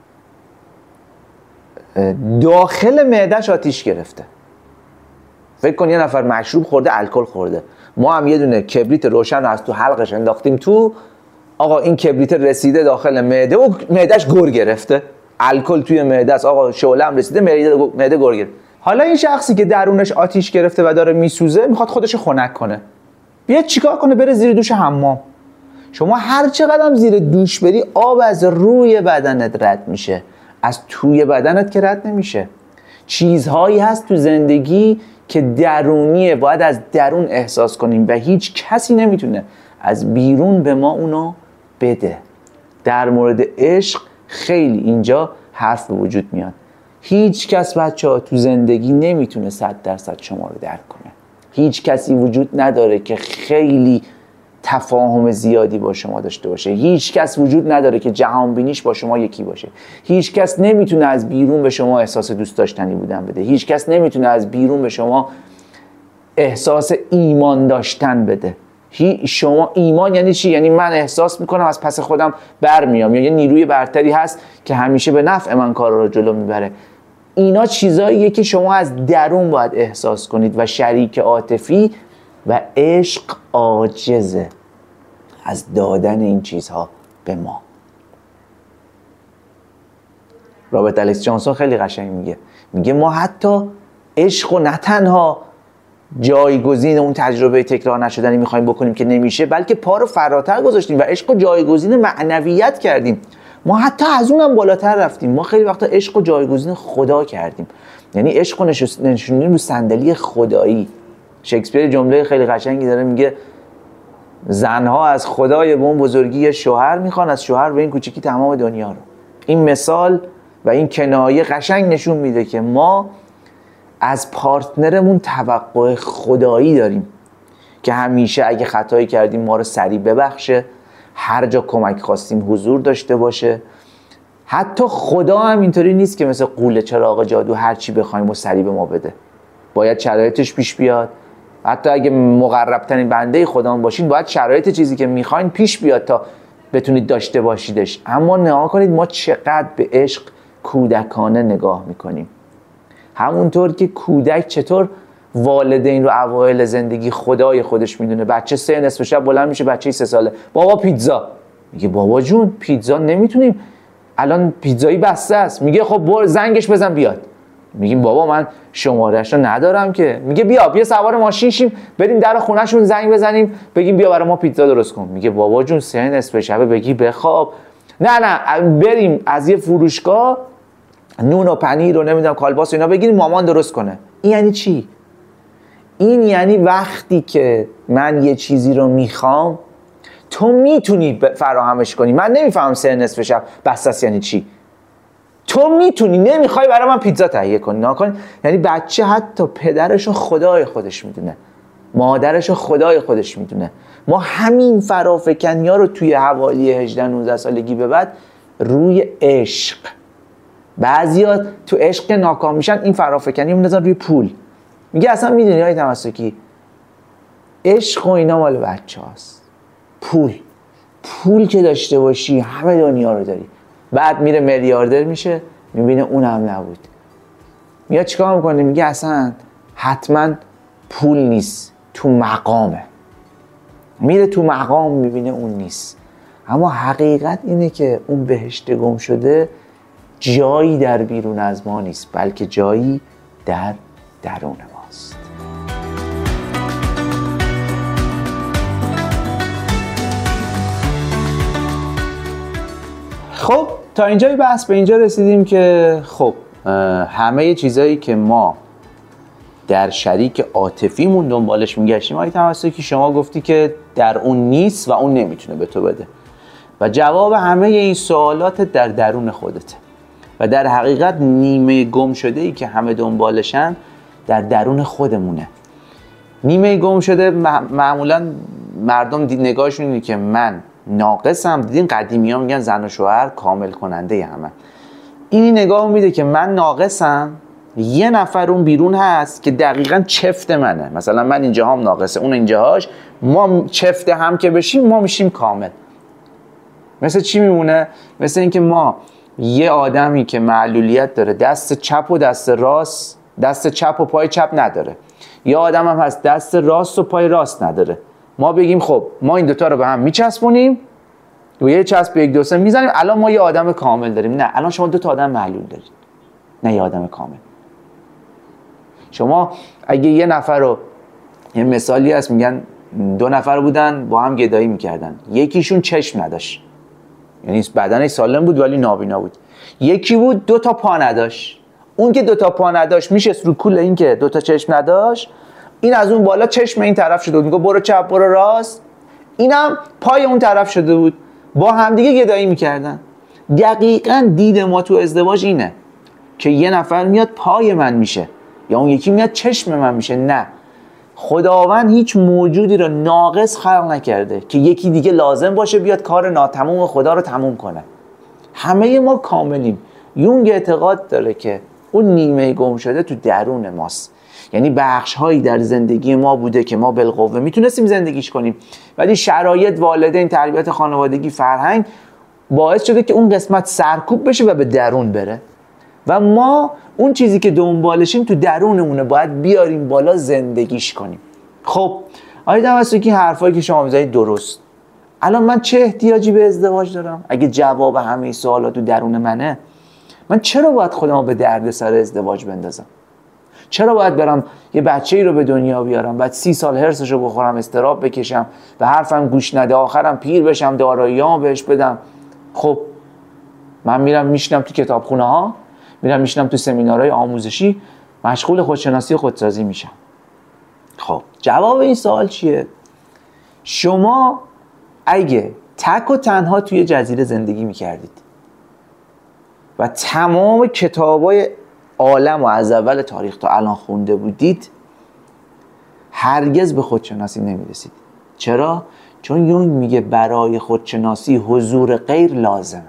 S1: داخل معده‌اش آتیش گرفته. فکر کن یه نفر مشروب خورده، الکل خورده، ما هم یه دونه کبریت روشن رو از تو حلقش انداختیم تو، آقا این کبریت رسیده داخل معده و معده‌اش گر گرفته، الکل توی معده است، آقا شعله هم رسیده معده گر گرفته. حالا این شخصی که درونش آتیش گرفته و داره میسوزه میخواد خودش خنک کنه، بیاد چیکار کنه؟ بره زیر دوش حمام. شما هر چقدر زیر دوش بری آب از روی بدنت رد میشه، از توی بدنت که رد نمیشه. چیزهایی هست تو زندگی که درونیه، باید از درون احساس کنیم و هیچ کسی نمیتونه از بیرون به ما اونو بده. در مورد عشق خیلی اینجا حرف به وجود میاد. هیچ کس بچه‌ها تو زندگی نمیتونه 100% شما رو درک کنه. هیچ کسی وجود نداره که خیلی تفاهم زیادی با شما داشته باشه. هیچ کس وجود نداره که جهان بینیش با شما یکی باشه. هیچ کس نمیتونه از بیرون به شما احساس دوست داشتنی بودن بده. هیچ کس نمیتونه از بیرون به شما احساس ایمان داشتن بده. شما ایمان یعنی چی؟ یعنی من احساس میکنم از پس خودم برمیام، یا یه نیروی برتری هست که همیشه به نفع من کار رو جلو میبره. اینا چیزاییه که شما از درون باید احساس کنید و شریک عاطفی و عشق عاجزه از دادن این چیزها به ما. رابرت الیس جانسون خیلی قشنگ میگه ما حتی عشق و نه تنها جایگزین اون تجربه تکرار نشدنی میخوایم بکنیم که نمیشه، بلکه پا رو فراتر گذاشتیم و عشق و جایگزین معنویت کردیم. ما حتی از اونم بالاتر رفتیم. ما خیلی وقتا عشق و جایگزین خدا کردیم، یعنی عشق و نشوندیم رو صندلی خدایی. شکسپیر جمله خیلی قشنگی داره، میگه زنها از خدای به اون بزرگی شوهر میخوان، از شوهر به این کوچیکی تمام دنیا رو. این مثال و این کنایه قشنگ نشون میده که ما از پارتنرمون توقع خدایی داریم که همیشه اگه خطایی کردیم ما رو سریع ببخشه، هر جا کمک خواستیم حضور داشته باشه. حتی خدا هم اینطوری نیست که مثل قوله چراغ جادو هر چی بخوایم و سریع به ما بده. باید شرایطش پیش بیاد. حتی اگه مقرب ترین بنده خدا باشین باید شرایط چیزی که میخواین پیش بیاد تا بتونید داشته باشیدش. اما نگاه کنید ما چقدر به عشق کودکانه نگاه میکنیم. همونطور که کودک چطور والدین رو اوایل زندگی خدای خودش میدونه. بچه 3 نصف شب بلند میشه، بچه 3 ساله، بابا پیتزا. میگه بابا جون پیتزا نمیتونیم، الان پیتزایی بسته است. میگه خب برو زنگش بزن بیاد. میگیم بابا من شماره‌اش رو ندارم که. میگه بیا سوار ماشین شیم بریم در خونه‌شون زنگ بزنیم بگیم بیا برای ما پیتزا درست کن. میگه بابا جون 3 نصف شب بگی بخواب. نه بریم از یه فروشگاه نون و پنیر و نمیدونم کالباس و اینا بگیریم مامان درست کنه. این یعنی چی؟ این یعنی وقتی که من یه چیزی رو میخوام تو میتونی فراهمش کنی. من نمیفهمم 3 نصف شب بس یعنی چی. تو میتونی، نمیخوای برای من پیتزا تهیه کنی. نکن. یعنی بچه حتی پدرشو خدای خودش میدونه، مادرشو خدای خودش میدونه. ما همین فرافکنی‌ها رو توی حوالی 18-19 سالگی به بعد روی عشق، بعضیا تو عشق ناکام میشن این فرافکنی میندازن روی پول. میگه اصلا میدونی های تمسکی عشق و اینا مال بچه هاست. پول که داشته باشی همه دنیا رو داری. بعد میره میلیاردر میشه میبینه اونم نبود. میاد چیکار میکنه؟ میگه اصلا حتما پول نیست، تو مقامه. میره تو مقام میبینه اون نیست. اما حقیقت اینه که اون بهشت گم شده جایی در بیرون از ما نیست، بلکه جایی در درون ماست. خب تا اینجای بحث به اینجا رسیدیم که خب همه چیزایی که ما در شریک عاطفیمون دنبالش میگشتیم، آقای توسلی شما گفتی که در اون نیست و اون نمیتونه به تو بده و جواب همه این سوالات در درون خودته و در حقیقت نیمه گم شده ای که همه دنبالشن در درون خودمونه. نیمه گم شده معمولا مردم نگاهشون اینه که من ناقصم. دیدین قدیمی ها میگن زن و شوهر کامل کننده همه. این نگاه میده که من ناقصم، یه نفر اون بیرون هست که دقیقاً چفت منه، مثلا من اینجا هم ناقصه اون اینجاهاش، ما چفت هم که بشیم ما میشیم کامل. مثل چی میمونه؟ مثل اینکه ما یه آدمی که معلولیت داره دست چپ و دست راست، دست چپ و پای چپ نداره، یه آدم هم هست دست راست و پای راست نداره، ما بگیم خب ما این دوتا رو به هم میچسبونیم و یه چسب 1 2 3 میزنیم الان ما یه آدم کامل داریم. نه، الان شما 2 تا آدم معلول دارید، نه یه آدم کامل. شما اگه یه نفر رو، یه مثالی هست میگن 2 نفر بودن با هم گدایی میکردن، یکیشون چشم نداشت، یعنی بدنش سالم بود ولی نابینا بود، یکی بود 2 تا پا نداشت. اون که 2 تا پا نداشت میشست رو کول این که 2 تا چشم نداشت، این از اون بالا چشم این طرف شده بود، میگه برو چپ برو راست، اینم پای اون طرف شده بود، با همدیگه گدایی میکردن. دقیقاً دید ما تو ازدواج اینه که یه نفر میاد پای من میشه یا اون یکی میاد چشم من میشه. نه، خداوند هیچ موجودی رو ناقص خلق نکرده که یکی دیگه لازم باشه بیاد کار ناتمام خدا رو تموم کنه. همه ما کاملیم. یونگ اعتقاد داره که اون نیمه گم شده تو درون ماست، یعنی بخش هایی در زندگی ما بوده که ما بالقوه میتونستیم زندگیش کنیم، ولی شرایط، والدین، تربیت خانوادگی، فرهنگ باعث شده که اون قسمت سرکوب بشه و به درون بره و ما اون چیزی که دنبالشیم تو درونمونه، باید بیاریم بالا زندگیش کنیم. خب آقای توسلی حرفایی که شما میزنید درست. الان من چه احتیاجی به ازدواج دارم؟ اگه جواب همه سوالات تو درون منه، من چرا باید خودمو به دردسر ازدواج بندازم؟ چرا باید برم یه بچه‌ای رو به دنیا بیارم، بعد 30 سال هرسشو بخورم، استراب بکشم، به حرفم گوش نده، آخرم پیر بشم، داراییام بهش بدم؟ خب من میرم میشینم تو کتابخونه ها، میرم میشینم تو سمینارهای آموزشی، مشغول خودشناسی و خودسازی میشم. خب جواب این سوال چیه؟ شما اگه تک و تنها توی جزیره زندگی میکردید و تمام کتابای عالم و از اول تاریخ تا الان خونده بودید، هرگز به خودشناسی نمیرسید. چرا؟ چون یونگ میگه برای خودشناسی حضور غیر لازمه.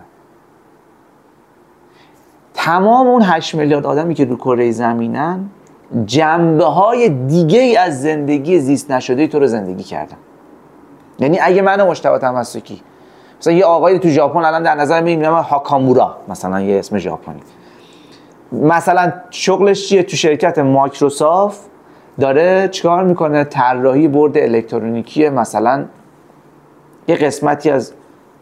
S1: تمام اون 8 میلیارد آدمی که رو کره زمینن، جنبه های دیگه ای از زندگی زیست نشده تو رو زندگی کردن. یعنی اگه من مجتبی تمسکی، مثلا یه آقایی تو ژاپن الان در نظر میگیرم هاکامورا، مثلا یه اسم ژاپنی، مثلا شغلش چیه؟ تو شرکت مایکروسافت داره چیکار میکنه؟ طراحی برد الکترونیکی مثلا یه قسمتی از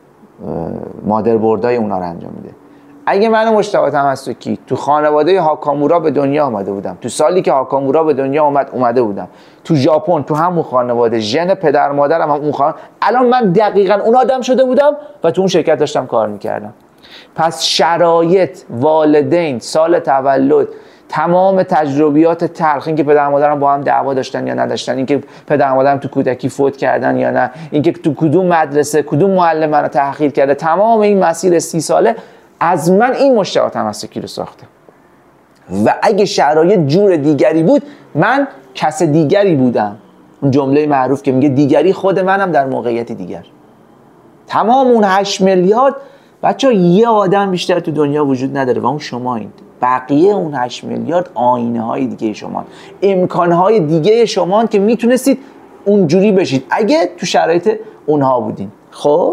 S1: مادربردهای اونا رو انجام میده. اگه من مجتبی تمسکی تو خانواده هاکامورا به دنیا اومده بودم، تو سالی که هاکامورا به دنیا اومده بودم، تو ژاپن تو همون خانواده، ژن پدر مادرم هم اون خانواده، الان من دقیقاً اون آدم شده بودم و تو اون شرکت داشتم کار میکردم. پس شرایط، والدین، سال تولد، تمام تجربیات تلخ، این که پدر مادرم با هم دعوا داشتن یا نداشتن، این که پدر مادرم تو کودکی فوت کردن یا نه، این که تو کدوم مدرسه کدوم معلم منو تحقیر کرده، تمام این مسیر 30 ساله از من این مجتبی تمسکی رو ساخته. و اگه شرایط جور دیگری بود، من کس دیگری بودم. اون جمله معروف که میگه دیگری خود منم در موقعیت دیگر. تمام اون 8 میلیارد بچه‌ها، یه آدم بیشتر تو دنیا وجود نداره و اون شمایید. بقیه اون 8 میلیارد آینه های دیگه شما، امکان های دیگه شما که میتونستید اونجوری بشید اگه تو شرایط اونها بودین. خب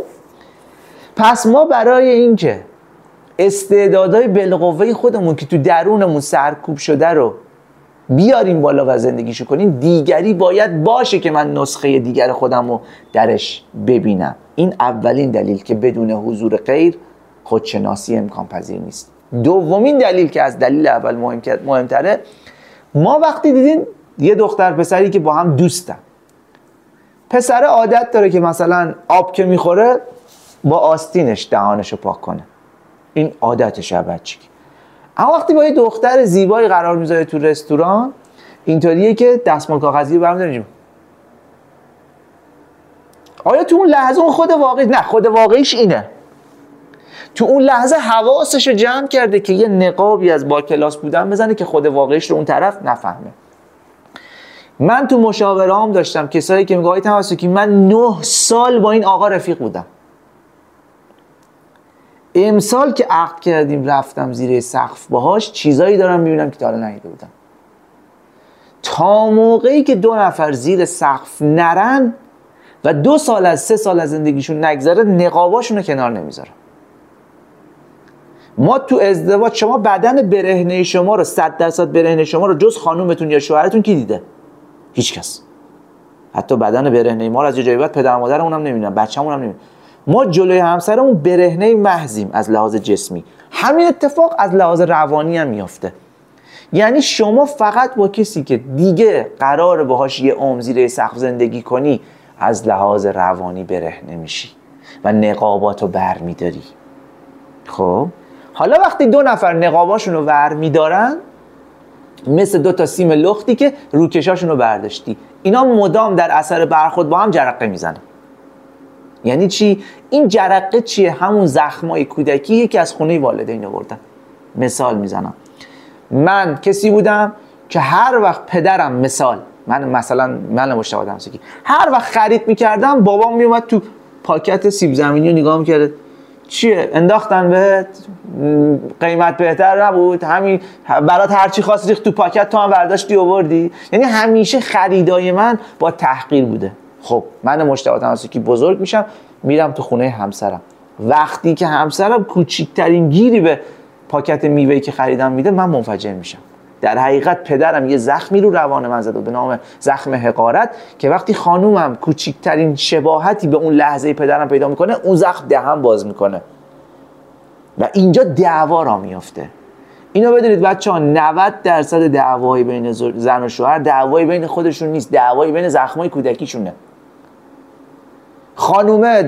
S1: پس ما برای این که استعدادهای بالقوه خودمون که تو درونمون سرکوب شده رو بیاریم بالا و زندگیشو کنیم، دیگری باید باشه که من نسخه دیگر خودم رو درش ببینم. این اولین دلیل که بدون حضور غیر خودشناسی امکان پذیر نیست. دومین دلیل که از دلیل اول مهمتره، ما وقتی دیدین یه دختر پسری که با هم دوستن، پسر عادت داره که مثلا آب که میخوره با آستینش دهانشو پاک کنه، این عادتشه بچگی. اما وقتی با یه دختر زیبایی قرار میذاره تو رستوران، اینطوریه که دستمال کاغذی برمی‌داره. آیا تو اون لحظه اون خود واقعی؟ نه، خود واقعیش اینه. تو اون لحظه حواسش رو جمع کرده که یه نقابی از با کلاس بودن بزنه که خود واقعیش رو اون طرف نفهمه. من تو مشاوره‌ام داشتم کسایی که میگه توسکی من 9 سال با این آقا رفیق بودم. امسال که عقد کردیم رفتم زیر سقف باهاش، چیزایی دارم میبینم که تا حالا ندیده بودم. تا موقعی که 2 نفر زیر سقف نرن و 2 سال از 3 سال از زندگیشون نگذره، نقاباشون رو کنار نمیذارن. ما تو ازدواج شما بدن برهنه شما رو 100% برهنه شما رو جز خانومتون یا شوهرتون کی دیده؟ هیچ کس. حتی بدن برهنه ما رو از جایی بعد پدر مادرمون هم نمیبینن، بچه‌مون هم نمیبینن. ما جلوی همسرمون برهنه محضیم از لحاظ جسمی. همین اتفاق از لحاظ روانی هم میافته. یعنی شما فقط با کسی که دیگه قراره باهاش یه عمر زیر سقف زندگی کنی از لحاظ روانی برهنه میشی و نقاباتو بر میداری. خب حالا وقتی 2 نفر نقاباشون رو ور میدارن، مثل 2 تا سیم لختی که روکشاشون رو برداشتی، اینا مدام در اثر برخورد با هم جرقه میزنن. یعنی چی؟ این جرقه چیه؟ همون زخمای کودکیه که از خونه والدین آوردن. مثال میزنم، من کسی بودم که هر وقت پدرم من مشتاق دمسکی هر وقت خرید میکردم، بابام میومد تو پاکت سیب زمینی رو نگاه میکرد، چیه انداختن بهت؟ قیمت بهتر نبود؟ همین برات هرچی خواست ریخت تو پاکت، تو هم برداشتی آوردی. یعنی همیشه خریدای من با تحقیر بوده. خب من مشتاق دمسکی بزرگ میشم، میرم تو خونه همسرم. وقتی که همسرم کوچکترین گیری به پاکت میوه‌ای که خریدم میده، من منفجر میشم. در حقیقت پدرم یه زخمی رو روان من زده به نام زخم حقارت که وقتی خانومم کوچکترین شباهتی به اون لحظه پدرم پیدا میکنه، اون زخم دهن باز میکنه و اینجا دعوا را میفته. اینو بدونید بچه‌ها، 90% دعوای بین زن و شوهر دعوای بین خودشون نیست، دعوای بین زخمای کودکیشونه. خانومه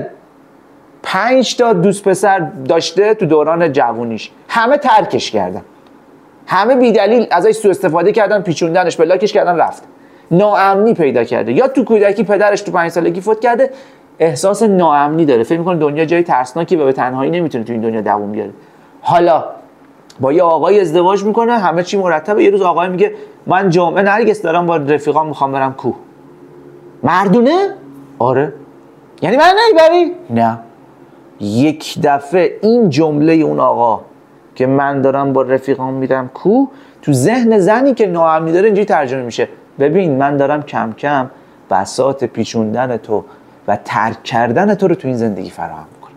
S1: 5 تا دوست پسر داشته تو دوران جوونیش، همه ترکش کردن، همه بی‌دلیل ازش سوء استفاده کردن، پیچوندنش، بلاکش کردن، رفت. ناامنی پیدا کرده، یا تو کودکی پدرش تو 5 سالگی فوت کرده، احساس ناامنی داره، فکر می‌کنه دنیا جای ترسناکی و به تنهایی نمیتونه تو این دنیا دووم بیاره. حالا با یه آقای ازدواج میکنه، همه چی مرتبه. یه روز آقای میگه من جمعه نرگس دارم با رفیقام میخوام برم کوه. مردونه؟ آره. یعنی من نمیبری؟ نه. یک دفعه این جمله اون آقا که من دارم با رفیقام میرم کوه، تو ذهن زنی که ناامنی داره اینجوری ترجمه میشه: ببین من دارم کم کم بساط پیچوندن تو و ترک کردن تو رو تو این زندگی فراهم میکنم.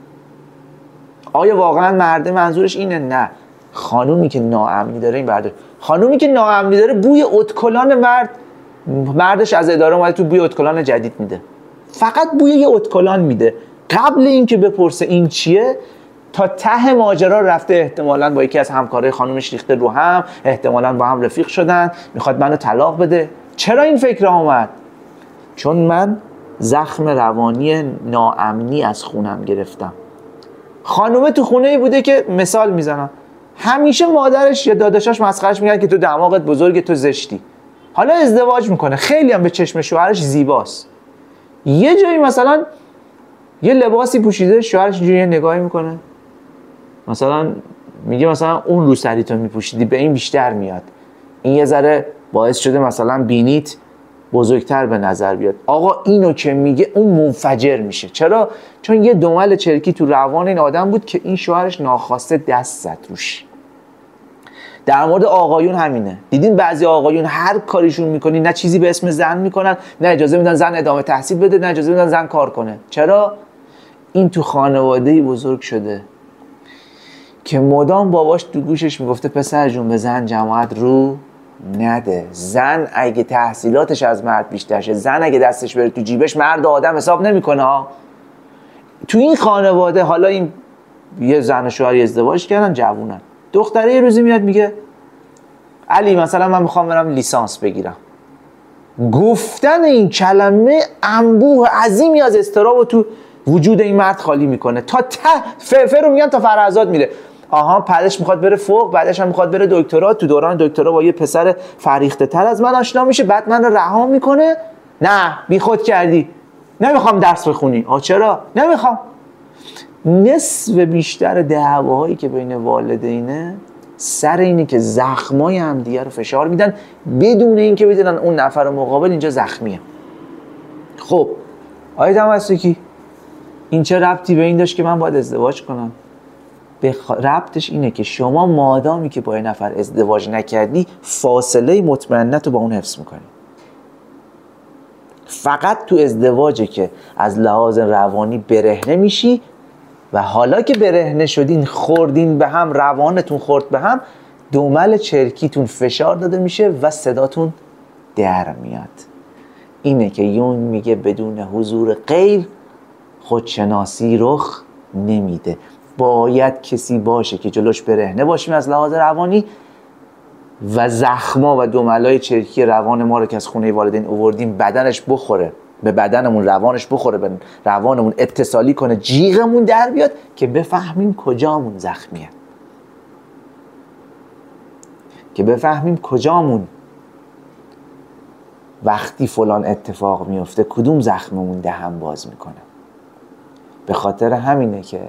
S1: آیا واقعا مرده منظورش اینه؟ نه. خانومی که ناامنی داره این برده. خانومی که ناامنی داره بوی اتکلان مردش از اداره اومده تو بوی اتکلان جدید میده. فقط بوی یه اتکلان میده. قبل اینکه بپرسه این چیه، تا ته ماجرا رفته، احتمالاً با یکی از همکارای خانومش ریخته رو هم، احتمالاً با هم رفیق شدن، میخواد منو طلاق بده. چرا این فکر آمد؟ چون من زخم روانی ناامنی از خونم گرفتم. خانومه تو خونه ای بوده که، مثال میزنم، همیشه مادرش یا داداشاش مسخرهش میگن که تو دماغت بزرگه، تو زشتی. حالا ازدواج میکنه، خیلی هم به چشم شوهرش زیباست. یه جایی مثلا یه لباسی پوشیده، شوهرش اینجوری نگاهی میکنه، مثلا میگه مثلا اون روسری تو میپوشیدی به این بیشتر میاد، این یه ذره باعث شده مثلا بینیت بزرگتر به نظر بیاد. آقا اینو که میگه اون منفجر میشه. چرا؟ چون یه دمل چرکی تو روان این آدم بود که این شوهرش ناخواسته دست زد روش. در مورد آقایون همینه. دیدین بعضی آقایون هر کاریشون میکنی، نه چیزی به اسم زن میکنن، نه اجازه میدن زن ادامه تحصیل بده، نه اجازه میدن زن کار کنه. چرا؟ این تو خانواده‌ای بزرگ شده که مدام باباش تو گوشش میگفته پسر جون به زن جماعت رو نده. زن اگه تحصیلاتش از مرد بیشتر شه، زن اگه دستش بره تو جیبش، مرد آدم حساب نمیکنه ها. تو این خانواده حالا این یه زن و شوهری ازدواج کردن، جوونن. دختره یه روزی میاد میگه علی مثلا من میخوام برم لیسانس بگیرم. گفتن این کلمه انبوه عظیمی از اضطراب تو وجود این مرد خالی میکنه، تا ته فرفر رو میگن تا فرازات میره. آها بعدش میخواد بره فوق، بعدش هم میخواد بره دکترا، تو دوران دکترا با یه پسر فریخته تر از من آشنا میشه، بعد من رو رها میکنه. نه بی خود کردی، نمیخوام درس بخونی. چرا؟ نمیخوام. نصف بیشتر دعواهایی که بین والدینه سر اینه که زخمای همدیگه رو فشار میدن بدون اینکه بدونن اون نفر مقابل اینجا زخمیه. خب آقای تمسکی این چه ربطی به این داشت که من باید ازدواج کنم؟ ربطش اینه که شما مادامی که با یه نفر ازدواج نکردی فاصله مطمئنت رو با اون حفظ میکنی. فقط تو ازدواجه که از لحاظ روانی برهنه میشی و حالا که برهنه شدین خوردین به هم، روانتون خورد به هم، دمل چرکیتون فشار داده میشه و صداتون در میاد. اینه که یون میگه بدون حضور غیر خودشناسی رخ نمیده. باید کسی باشه که جلوش برهنه باشیم از لحاظ روانی و زخما و دملای چرکی روان ما رو که از خونه والدین آوردیم بدنش بخوره به بدنمون، روانش بخوره به روانمون، اتصالی کنه، جیغمون در بیاد که بفهمیم کجامون زخمیه، که بفهمیم کجامون وقتی فلان اتفاق میفته کدوم زخممون دهن باز میکنه. به خاطر همینه که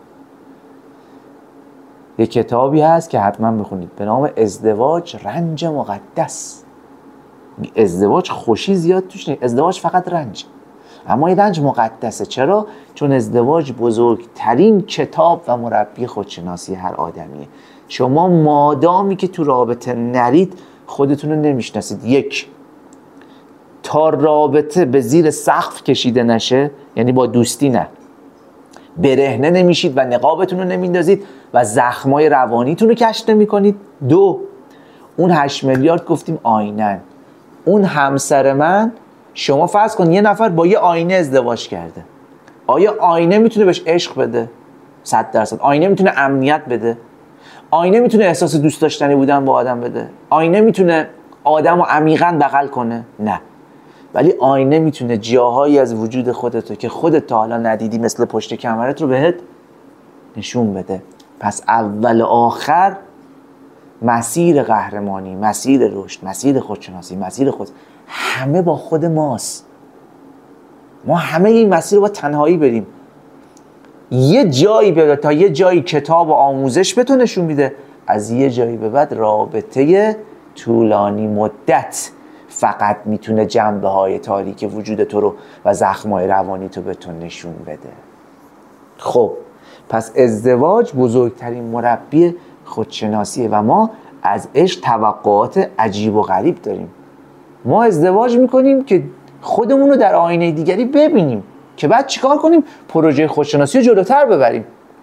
S1: یه کتابی هست که حتما بخونید به نام ازدواج رنج مقدس. ازدواج خوشی زیاد توش نیست، ازدواج فقط رنج، اما این رنج مقدسه. چرا؟ چون ازدواج بزرگترین کتاب و مربی خودشناسی هر آدمیه. شما مادامی که تو رابطه نرید خودتون رو نمیشناسید. یک، تا رابطه به زیر سقف کشیده نشه، یعنی با دوستی نه، برهنه نمیشید و نقابتون رو نمیندازید و زخمای روانیتون رو کشف نمیکنید. دو، اون 8 میلیارد گفتیم آینن. اون همسر من، شما فرض کن یه نفر با یه آینه ازدواج کرده، آیا آینه میتونه بهش عشق بده؟ 100%. آینه میتونه امنیت بده؟ آینه میتونه احساس دوست داشتنی بودن با آدم بده؟ آینه میتونه آدم رو عمیقاً بغل کنه؟ نه. ولی آینه میتونه جاهایی از وجود خودتو که خودت تا حالا ندیدی مثل پشت کمرت رو بهت نشون بده. پس اول و آخر مسیر قهرمانی، مسیر رشد، مسیر خودشناسی، مسیر خود همه با خود ماست. ما همه این مسیر رو با تنهایی بریم. یه جایی به تا یه جایی کتاب و آموزش به تو نشون میده، از یه جایی به بعد رابطه طولانی مدت فقط میتونه جنبه های تاریک وجود تو رو و زخمای روانی تو به تو نشون بده. خب پس ازدواج بزرگترین مربی خودشناسیه و ما از عشق توقعات عجیب و غریب داریم. ما ازدواج میکنیم که خودمون رو در آینه دیگری ببینیم که بعد چیکار کنیم؟ پروژه خودشناسی رو جلوتر ببریم.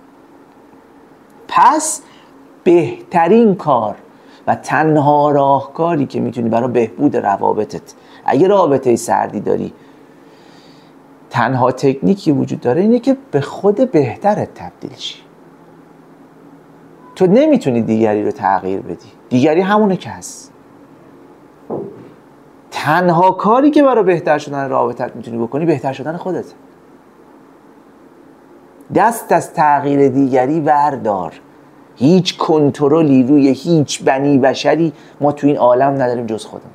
S1: پس بهترین کار و تنها راهکاری که میتونی برای بهبود روابطت، اگه رابطه سردی داری، تنها تکنیکی وجود داره اینه که به خود بهترت تبدیل شی. تو نمیتونی دیگری رو تغییر بدی، دیگری همونه که هست. تنها کاری که برای بهتر شدن رابطت میتونی بکنی بهتر شدن خودت. دست از تغییر دیگری بردار. هیچ کنترلی روی هیچ بنی بشری ما تو این عالم نداریم جز خودمون.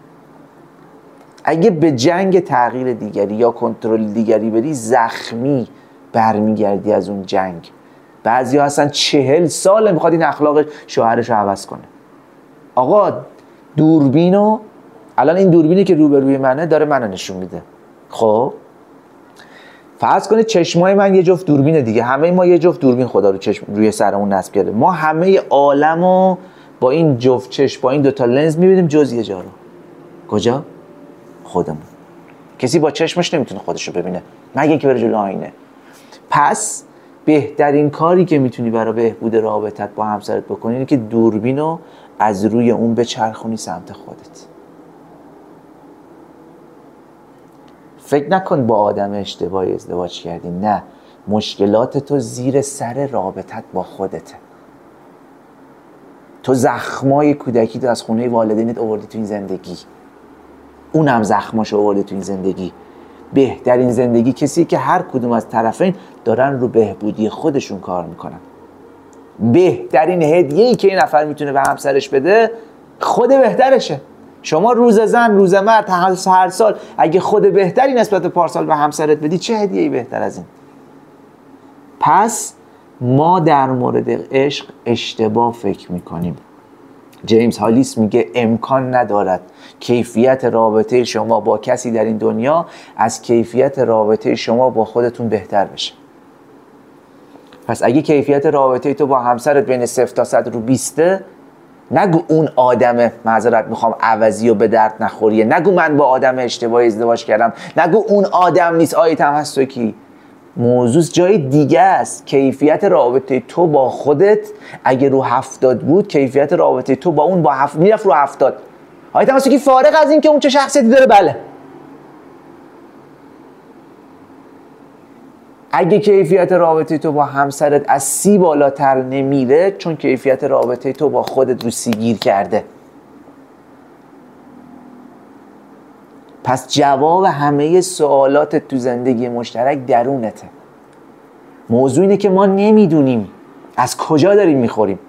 S1: اگه به جنگ تغییر دیگری یا کنترل دیگری بری، زخمی برمیگردی از اون جنگ. بعضیا اصلا 40 ساله میخواد این اخلاق شوهرش رو عوض کنه. آقا دوربینو، الان این دوربینی که روبروی منه داره منو نشون میده. خب فرض کنید چشمای من یه جفت دوربینه دیگه، همه ما یه جفت دوربین خدا رو چشم روی سرمون نصب کرده. ما همه عالمو با این جفت چشم، با این دوتا لنز میبینیم جز یه جا رو. کجا؟ خودمون. کسی با چشمش نمیتونه خودش رو ببینه مگه اینکه بره جلو آینه. پس بهترین کاری که میتونی برای بهبود رابطت با همسرت بکنی اینه که دوربینو از روی اون بچرخونی سمت خودت. فکر نکن با آدم اشتباهی ازدواج کردی، نه، مشکلات تو زیر سر رابطت با خودته. تو زخمای کودکی تو از خونه والدینت آوردی تو این زندگی، اونم زخماشو آورده تو این زندگی. بهترین زندگی کسی که هر کدوم از طرفین دارن رو بهبودی خودشون کار میکنن. بهترین هدیه‌ای که این نفر میتونه به همسرش بده خود بهترشه. شما روز زن روز مرد هر سال اگه خود بهتری نسبت به پارسال به همسرت بدی، چه هدیه‌ای بهتر از این؟ پس ما در مورد عشق اشتباه فکر میکنیم. جیمز هالیس میگه امکان ندارد کیفیت رابطه شما با کسی در این دنیا از کیفیت رابطه شما با خودتون بهتر بشه. پس اگه کیفیت رابطه تو با همسرت بین 0 تا 100 رو 20، نگو اون آدم، معذرت میخوام، عوضی و به درد نخوریه، نگو من با آدم اشتباهی ازدواج کردم، نگو اون آدم نیست آیه تمسکی. موضوع جای دیگه است. کیفیت رابطه تو با خودت اگه رو 70 بود، کیفیت رابطه تو با اون میرفت رو 70. آیه تمسکی فارغ از این که اون چه شخصیتی داره، بله. اگه کیفیت رابطه تو با همسرت از 30 بالاتر نمیره، چون کیفیت رابطه تو با خودت رو 30 گیر کرده. پس جواب همه سوالات تو زندگی مشترک درونته. موضوع اینه که ما نمیدونیم از کجا داریم میخوریم.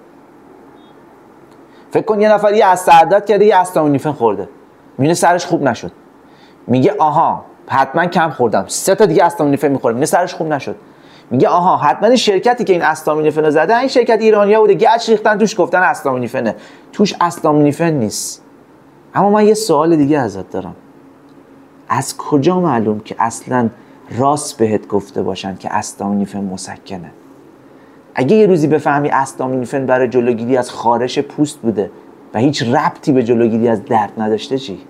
S1: فکر کن یه نفر یه استعداد کرده، یه استامینوفن خورده، میونه سرش خوب نشد، میگه آها حتما کم خوردم، 3 تا دیگه استامینوفن میخورم، میونه سرش خوب نشد، میگه آها حتما شرکتی که این استامینوفن رو زده این شرکت ایرانی‌ها بوده، گچ ریختن توش گفتن استامینوفنه، توش استامینوفن نیست. اما من یه سوال دیگه ازت دارم. از کجا معلوم که اصلا راست بهت گفته باشن که استامینوفن مسکنه؟ اگه یه روزی بفهمی استامینوفن برای جلوگیری از خارش پوست بوده و هیچ ربطی به جلوگیری از درد نداشته، چی؟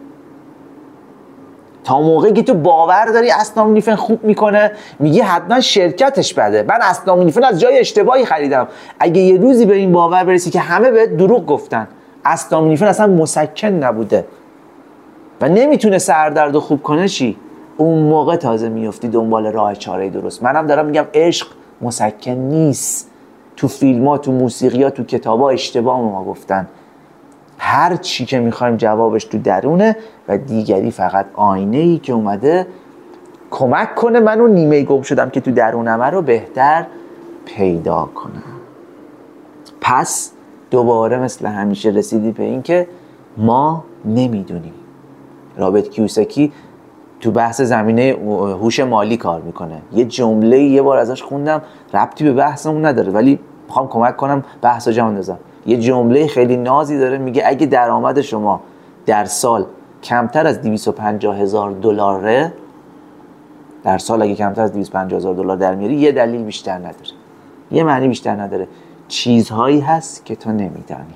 S1: تا موقعی که تو باور داری استامینوفن خوب میکنه، میگی حتما شرکتش بده، من استامینوفن از جای اشتباهی خریدم. اگه یه روزی به این باور برسی که همه بهت دروغ گفتن، استامینوفن اصلا مسکن نبوده و نمیتونه سردرد خوب کنه، چی؟ اون موقع تازه میفتی دنبال راه چاره درست. منم دارم میگم عشق مسکن نیست. تو فیلم‌ها، تو موسیقی‌ها، تو کتاب‌ها اشتباه ما گفتن. هر چی که میخوایم جوابش تو درونه و دیگری فقط آینه‌ای که اومده کمک کنه من اون نیمه گم شدم که تو درونمه رو بهتر پیدا کنم. پس دوباره مثل همیشه رسیدی به این که ما نمیدونیم. رابرت کیوساکی تو بحث زمینه هوش مالی کار میکنه. یه جمله یه بار ازش خوندم، ربطی به بحثمون نداره ولی میخوام کمک کنم بحثو جا بندازم. یه جمله خیلی نازی داره، میگه اگه درآمد شما در سال کمتر از $250,000 در سال، اگه کمتر از $250,000 در میاری، یه دلیل بیشتر نداره، یه معنی بیشتر نداره، چیزهایی هست که تو نمیدانی.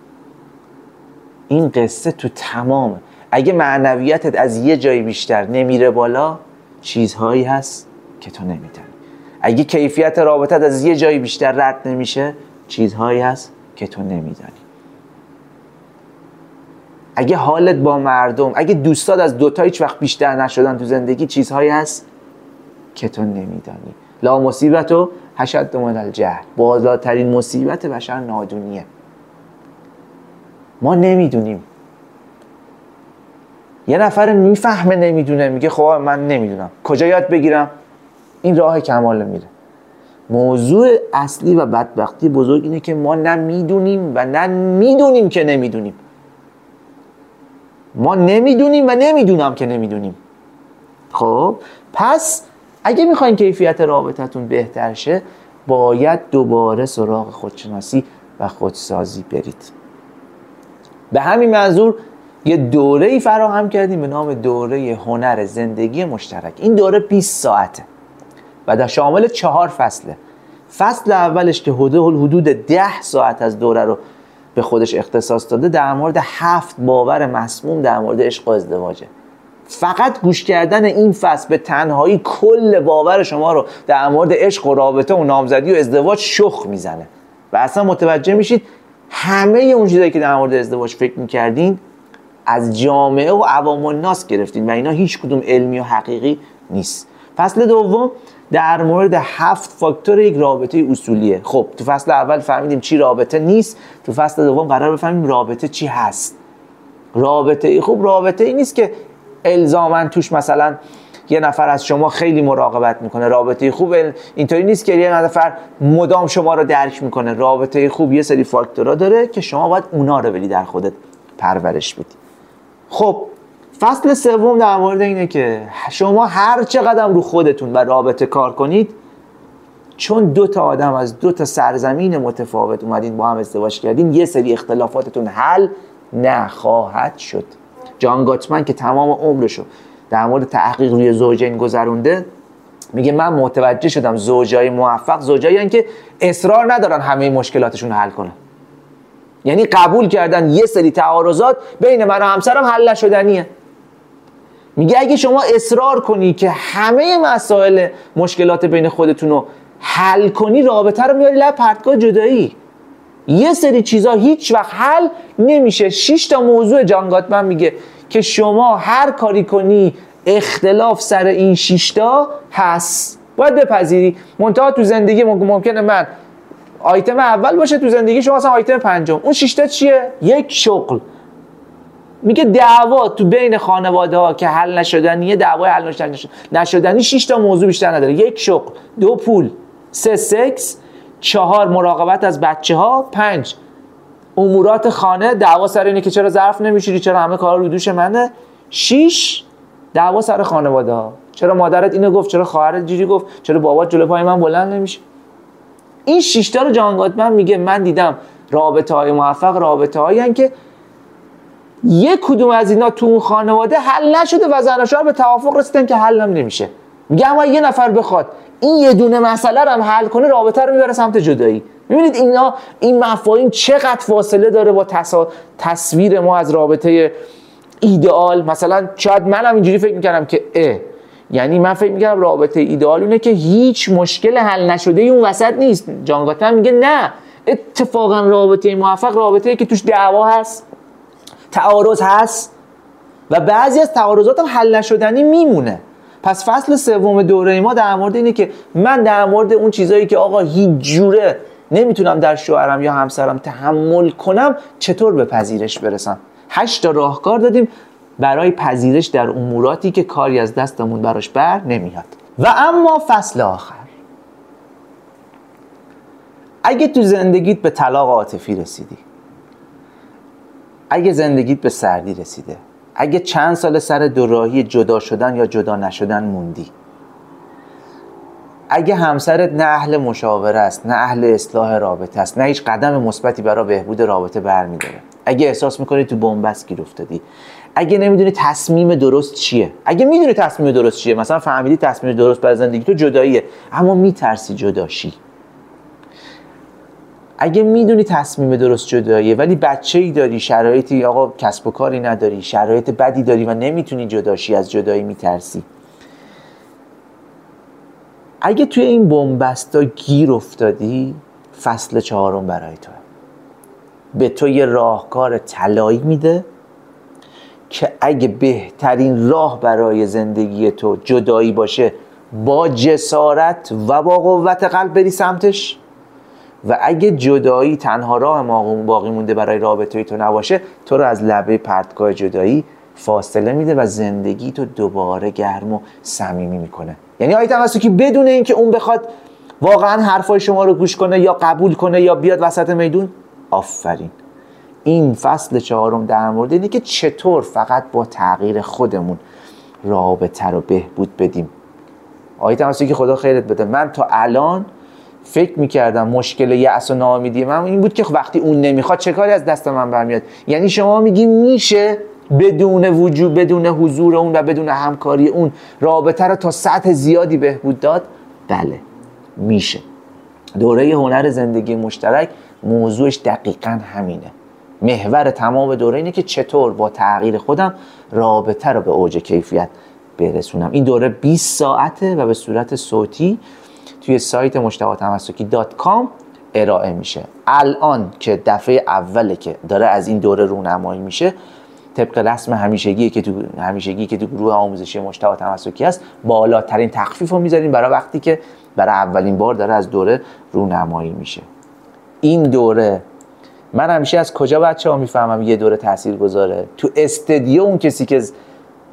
S1: این قصه تو تمامه. اگه معنویتت از یه جایی بیشتر نمیره بالا، چیزهایی هست که تو نمیدانی. اگه کیفیت رابطت از یه جایی بیشتر رد نمیشه، چیزهایی هست که تو نمیدانی. اگه حالت با مردم، اگه دوستات از دوتا هیچ وقت بیشتر نشدن تو زندگی، چیزهایی هست که تو نمیدانی. لا مصیبتو اشد من الجهل. بزرگترین مصیبت بشر نادونیه. ما نمیدونیم. یه نفر میفهمه نمیدونه، میگه خب من نمیدونم، کجا یاد بگیرم؟ این راه کمال میره. موضوع اصلی و بدبختی بزرگ اینه که ما نه میدونیم و نه میدونیم که نمیدونیم. ما نمیدونیم و نمیدونم که نمیدونیم. خب پس اگه میخواین کیفیت رابطتون بهتر شه، باید دوباره سراغ خودشناسی و خودسازی برید. به همین منظور یه دوره‌ای فراهم کردیم به نام دوره هنر زندگی مشترک. این دوره 20 ساعته و در شامل 4 فصله. فصل اولش که حدود 10 ساعت از دوره رو به خودش اختصاص داده، در مورد 7 باور مسموم در مورد عشق و ازدواجه. فقط گوش کردن این فصل به تنهایی کل باور شما رو در مورد عشق و رابطه و نامزدی و ازدواج شخ میزنه و اصلا متوجه میشید همه اون چیزایی که در مورد ازدواج فکر میکردین از جامعه و عوام الناس گرفتین و اینا هیچ کدوم علمی و حقیقی نیست. فصل دوم در مورد 7 فاکتور یک رابطه اصولیه. خب تو فصل اول فهمیدیم چی رابطه نیست، تو فصل دوم قرار بفهمیم رابطه چی هست. رابطه خوب رابطه ای نیست که الزاماً توش مثلا یه نفر از شما خیلی مراقبت میکنه. رابطه خوب اینطوری نیست که یه نفر مدام شما رو درک میکنه. رابطه خوب یه سری فاکتورها داره که شما باید اونا رو بری در خودت پرورش بدی. خب فصل سوم در مورد اینه که شما هر چقدر رو خودتون و رابطه کار کنید، چون دو تا آدم از دو تا سرزمین متفاوت اومدین با هم ازدواج کردین، یه سری اختلافاتتون حل نخواهد شد. جان گاتمن که تمام عمرشو در مورد تحقیق روی زوجین گذرونده، میگه من متوجه شدم زوجای موفق زوجایی هستن که اصرار ندارن همه مشکلاتشون رو حل کنن. یعنی قبول کردن یه سری تعارضات بین من و همسرم حل نشدنیه. میگه اگه شما اصرار کنی که همه مسائل مشکلات بین خودتون رو حل کنی، رابطه رو میاری لب پرتگاه جدایی. یه سری چیزا هیچ وقت حل نمیشه. 6 تا موضوع جان گاتمن میگه که شما هر کاری کنی اختلاف سر این 6 تا هست، باید بپذیری. منتها تو زندگی ممکنه من آیتم اول باشه، تو زندگی شما اصلا آیتم پنجم. اون 6 تا چیه؟ یک، شغل. میگه دعوا تو بین خانواده ها که حل نشدنیه، دعوای حل نشدنی 6 تا موضوع بیشتر نداره. 1 شغل، 2 پول، 3 سکس، 4 مراقبت از بچه ها، 5 امورات خانه، دعوا سر اینه که چرا ظرف نمیشوری، چرا همه کارا رو دوش منه، 6 دعوا سر خانواده ها، چرا مادرت اینو گفت، چرا خواهرت جوری گفت، چرا بابات جلوی پای من بلند نمیشه. این 6 تا رو جان گاتمن میگه من دیدم رابطه های موفق رابطه هایی هستن که یک کدوم از اینا تو اون خانواده حل نشده و زن و شوهر به توافق رسیدن که حل هم نمیشه. میگه اما یه نفر بخواد این یه دونه مسئله رو هم حل کنه، رابطه رو میبره سمت جدایی. میبینید این مفاهیم چقدر فاصله داره با تصویر ما از رابطه ایدئال. مثلا شاید منم اینجوری فکر میکردم که یعنی من فکر میکردم رابطه ایدئال اینه که هیچ مشکل حل نشده اون وسط نیست. جان گاتمن میگه نه، اتفاقا رابطه موفق رابطه‌ای که توش دعوا هست، تعارض هست و بعضی از تعارضات هم حل نشدنی میمونه. پس فصل سوم دوره ما در مورد اینه که من در مورد اون چیزایی که آقا هیچ جوره نمیتونم در شوهرم یا همسرم تحمل کنم چطور به پذیرش برسم. 8 تا راهکار دادیم برای پذیرش در اموراتی که کاری از دستمون براش بر نمیاد. و اما فصل آخر، اگه تو زندگیت به طلاق عاطفی رسیدی، اگه زندگیت به سردی رسیده، اگه چند سال سر دوراهی جدا شدن یا جدا نشدن موندی، اگه همسرت نه اهل مشاوره است، نه اهل اصلاح رابطه است، نه هیچ قدم مثبتی برای بهبود رابطه برمی‌داره، اگه احساس می‌کنی تو بن‌بست گیر افتادی، اگه نمیدونی تصمیم درست چیه، اگه میدونی تصمیم درست چیه، مثلا فهمیدی تصمیم درست برای زندگی تو جداییه اما میترسی جداشی، اگه میدونی تصمیم درست جداییه ولی بچه‌ای داری، شرایطی آقا کسب و کاری نداری، شرایط بدی داری و نمیتونی جداشی، از جدایی میترسی، اگه توی این بن‌بستا گیر افتادی، فصل 4 برای تو به تو یه راهکار طلایی میده که اگه بهترین راه برای زندگی تو جدایی باشه، با جسارت و با قوت قلب بری سمتش، و اگه جدایی تنها راه باقی مونده برای رابطه تو نباشه، تو رو از لبه پرتگاه جدایی فاصله میده و زندگی تو دوباره گرم و صمیمی میکنه. یعنی آقای تمسکی بدون اینکه اون بخواد واقعا حرفای شما رو گوش کنه یا قبول کنه یا بیاد وسط میدون، آفرین. این فصل 4 در مورد اینه که چطور فقط با تغییر خودمون رابطه رو بهبود بدیم. آقای تمسکی خدا خیرت بده، من تا الان فکر میکردم مشکل یأس و ناامیدی من این بود که وقتی اون نمیخواد چه کاری از دست من برمیاد. یعنی شما میگی میشه بدون وجود، بدون حضور اون و بدون همکاری اون رابطه رو تا سطح زیادی بهبود داد؟ بله میشه. دوره هنر زندگی مشترک موضوعش دقیقاً همینه. محور تمام دوره اینه که چطور با تغییر خودم رابطه رو به اوج کیفیت برسونم. این دوره 20 ساعته و به صورت صوتی توی سایت مجتبی‌تمسکی.com ارائه میشه. الان که دفعه اوله که داره از این دوره رونمایی میشه، طبق رسم همیشگی که تو گروه آموزشی مجتبی تمسکی هست، بالاترین تخفیف رو میذاریم برای وقتی که برای اولین بار داره از دوره رونمایی میشه. این دوره من همیشه از کجا بچه‌ها میفهمم یه دوره تاثیرگذاره؟ تو استدیو اون کسی که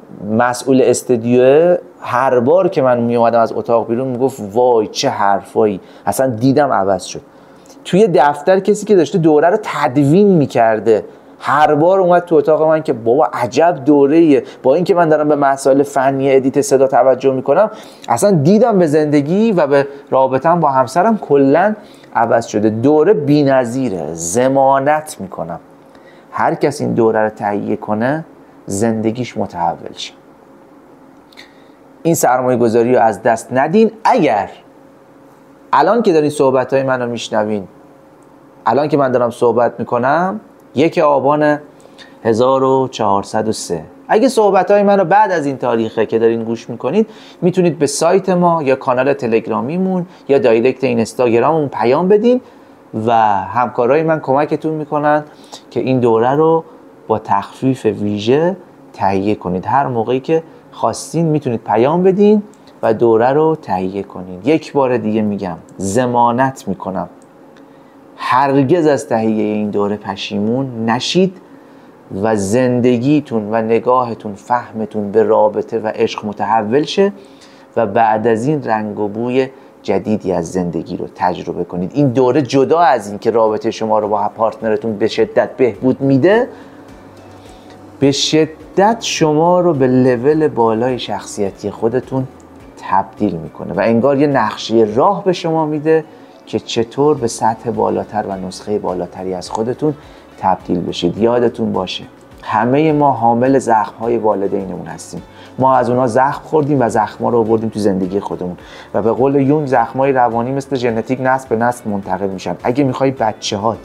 S1: مسئول استدیو هر بار که من می اومدم از اتاق بیرون میگفت وای چه حرفایی، اصلا دیدم عوض شد. توی دفتر کسی که داشته دوره رو تدوین میکرده هر بار اومد تو اتاق من که بابا عجب دوره‌ایه، با اینکه من دارم به مسائل فنی ادیت صدا توجه میکنم اصلا دیدم به زندگی و به رابطه‌ام با همسرم کلاً عوض شده. دوره بی‌نظیره، ضمانت میکنم هر کس این دوره رو تهیه کنه زندگیش متحول شه. این سرمایه گذاری رو از دست ندین. اگر الان که دارین صحبت‌های منو میشنوین، الان که من دارم صحبت میکنم 1 آبان 1403، اگه صحبت‌های منو بعد از این تاریخه که دارین گوش میکنید میتونید به سایت ما یا کانال تلگرامیمون یا دایرکت اینستاگراممون پیام بدین و همکارای من کمکتون میکنن که این دوره رو با تخفیف ویژه تهیه کنید. هر موقعی که خواستین میتونید پیام بدین و دوره رو تهیه کنید. یک بار دیگه میگم ضمانت میکنم هرگز از تهیه این دوره پشیمون نشید و زندگیتون و نگاهتون، فهمتون به رابطه و عشق متحول شه و بعد از این رنگ و بوی جدیدی از زندگی رو تجربه کنید. این دوره جدا از این که رابطه شما رو با پارتنرتون به شدت بهبود میده، به شدت شما رو به لول بالای شخصیتی خودتون تبدیل میکنه و انگار یه نقشه راه به شما میده که چطور به سطح بالاتر و نسخه بالاتری از خودتون تبدیل بشید. یادتون باشه همه ما حامل زخم‌های والدینمون هستیم. ما از اونها زخم خوردیم و زخم‌ها رو آوردیم تو زندگی خودمون و به قول یونگ زخم‌های روانی مثل ژنتیک نسل به نسل منتقل میشن. اگه میخوای بچه‌هات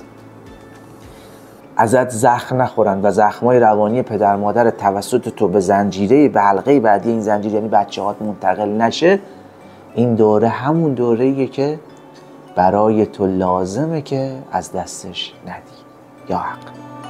S1: ازت زخم نخورن و زخم‌های روانی پدر مادر توسط تو به زنجیره به حلقه بعدی این زنجیره یعنی بچه‌هات منتقل نشه، این دوره همون دوره‌ایه که برای تو لازمه که از دستش ندی. یا حق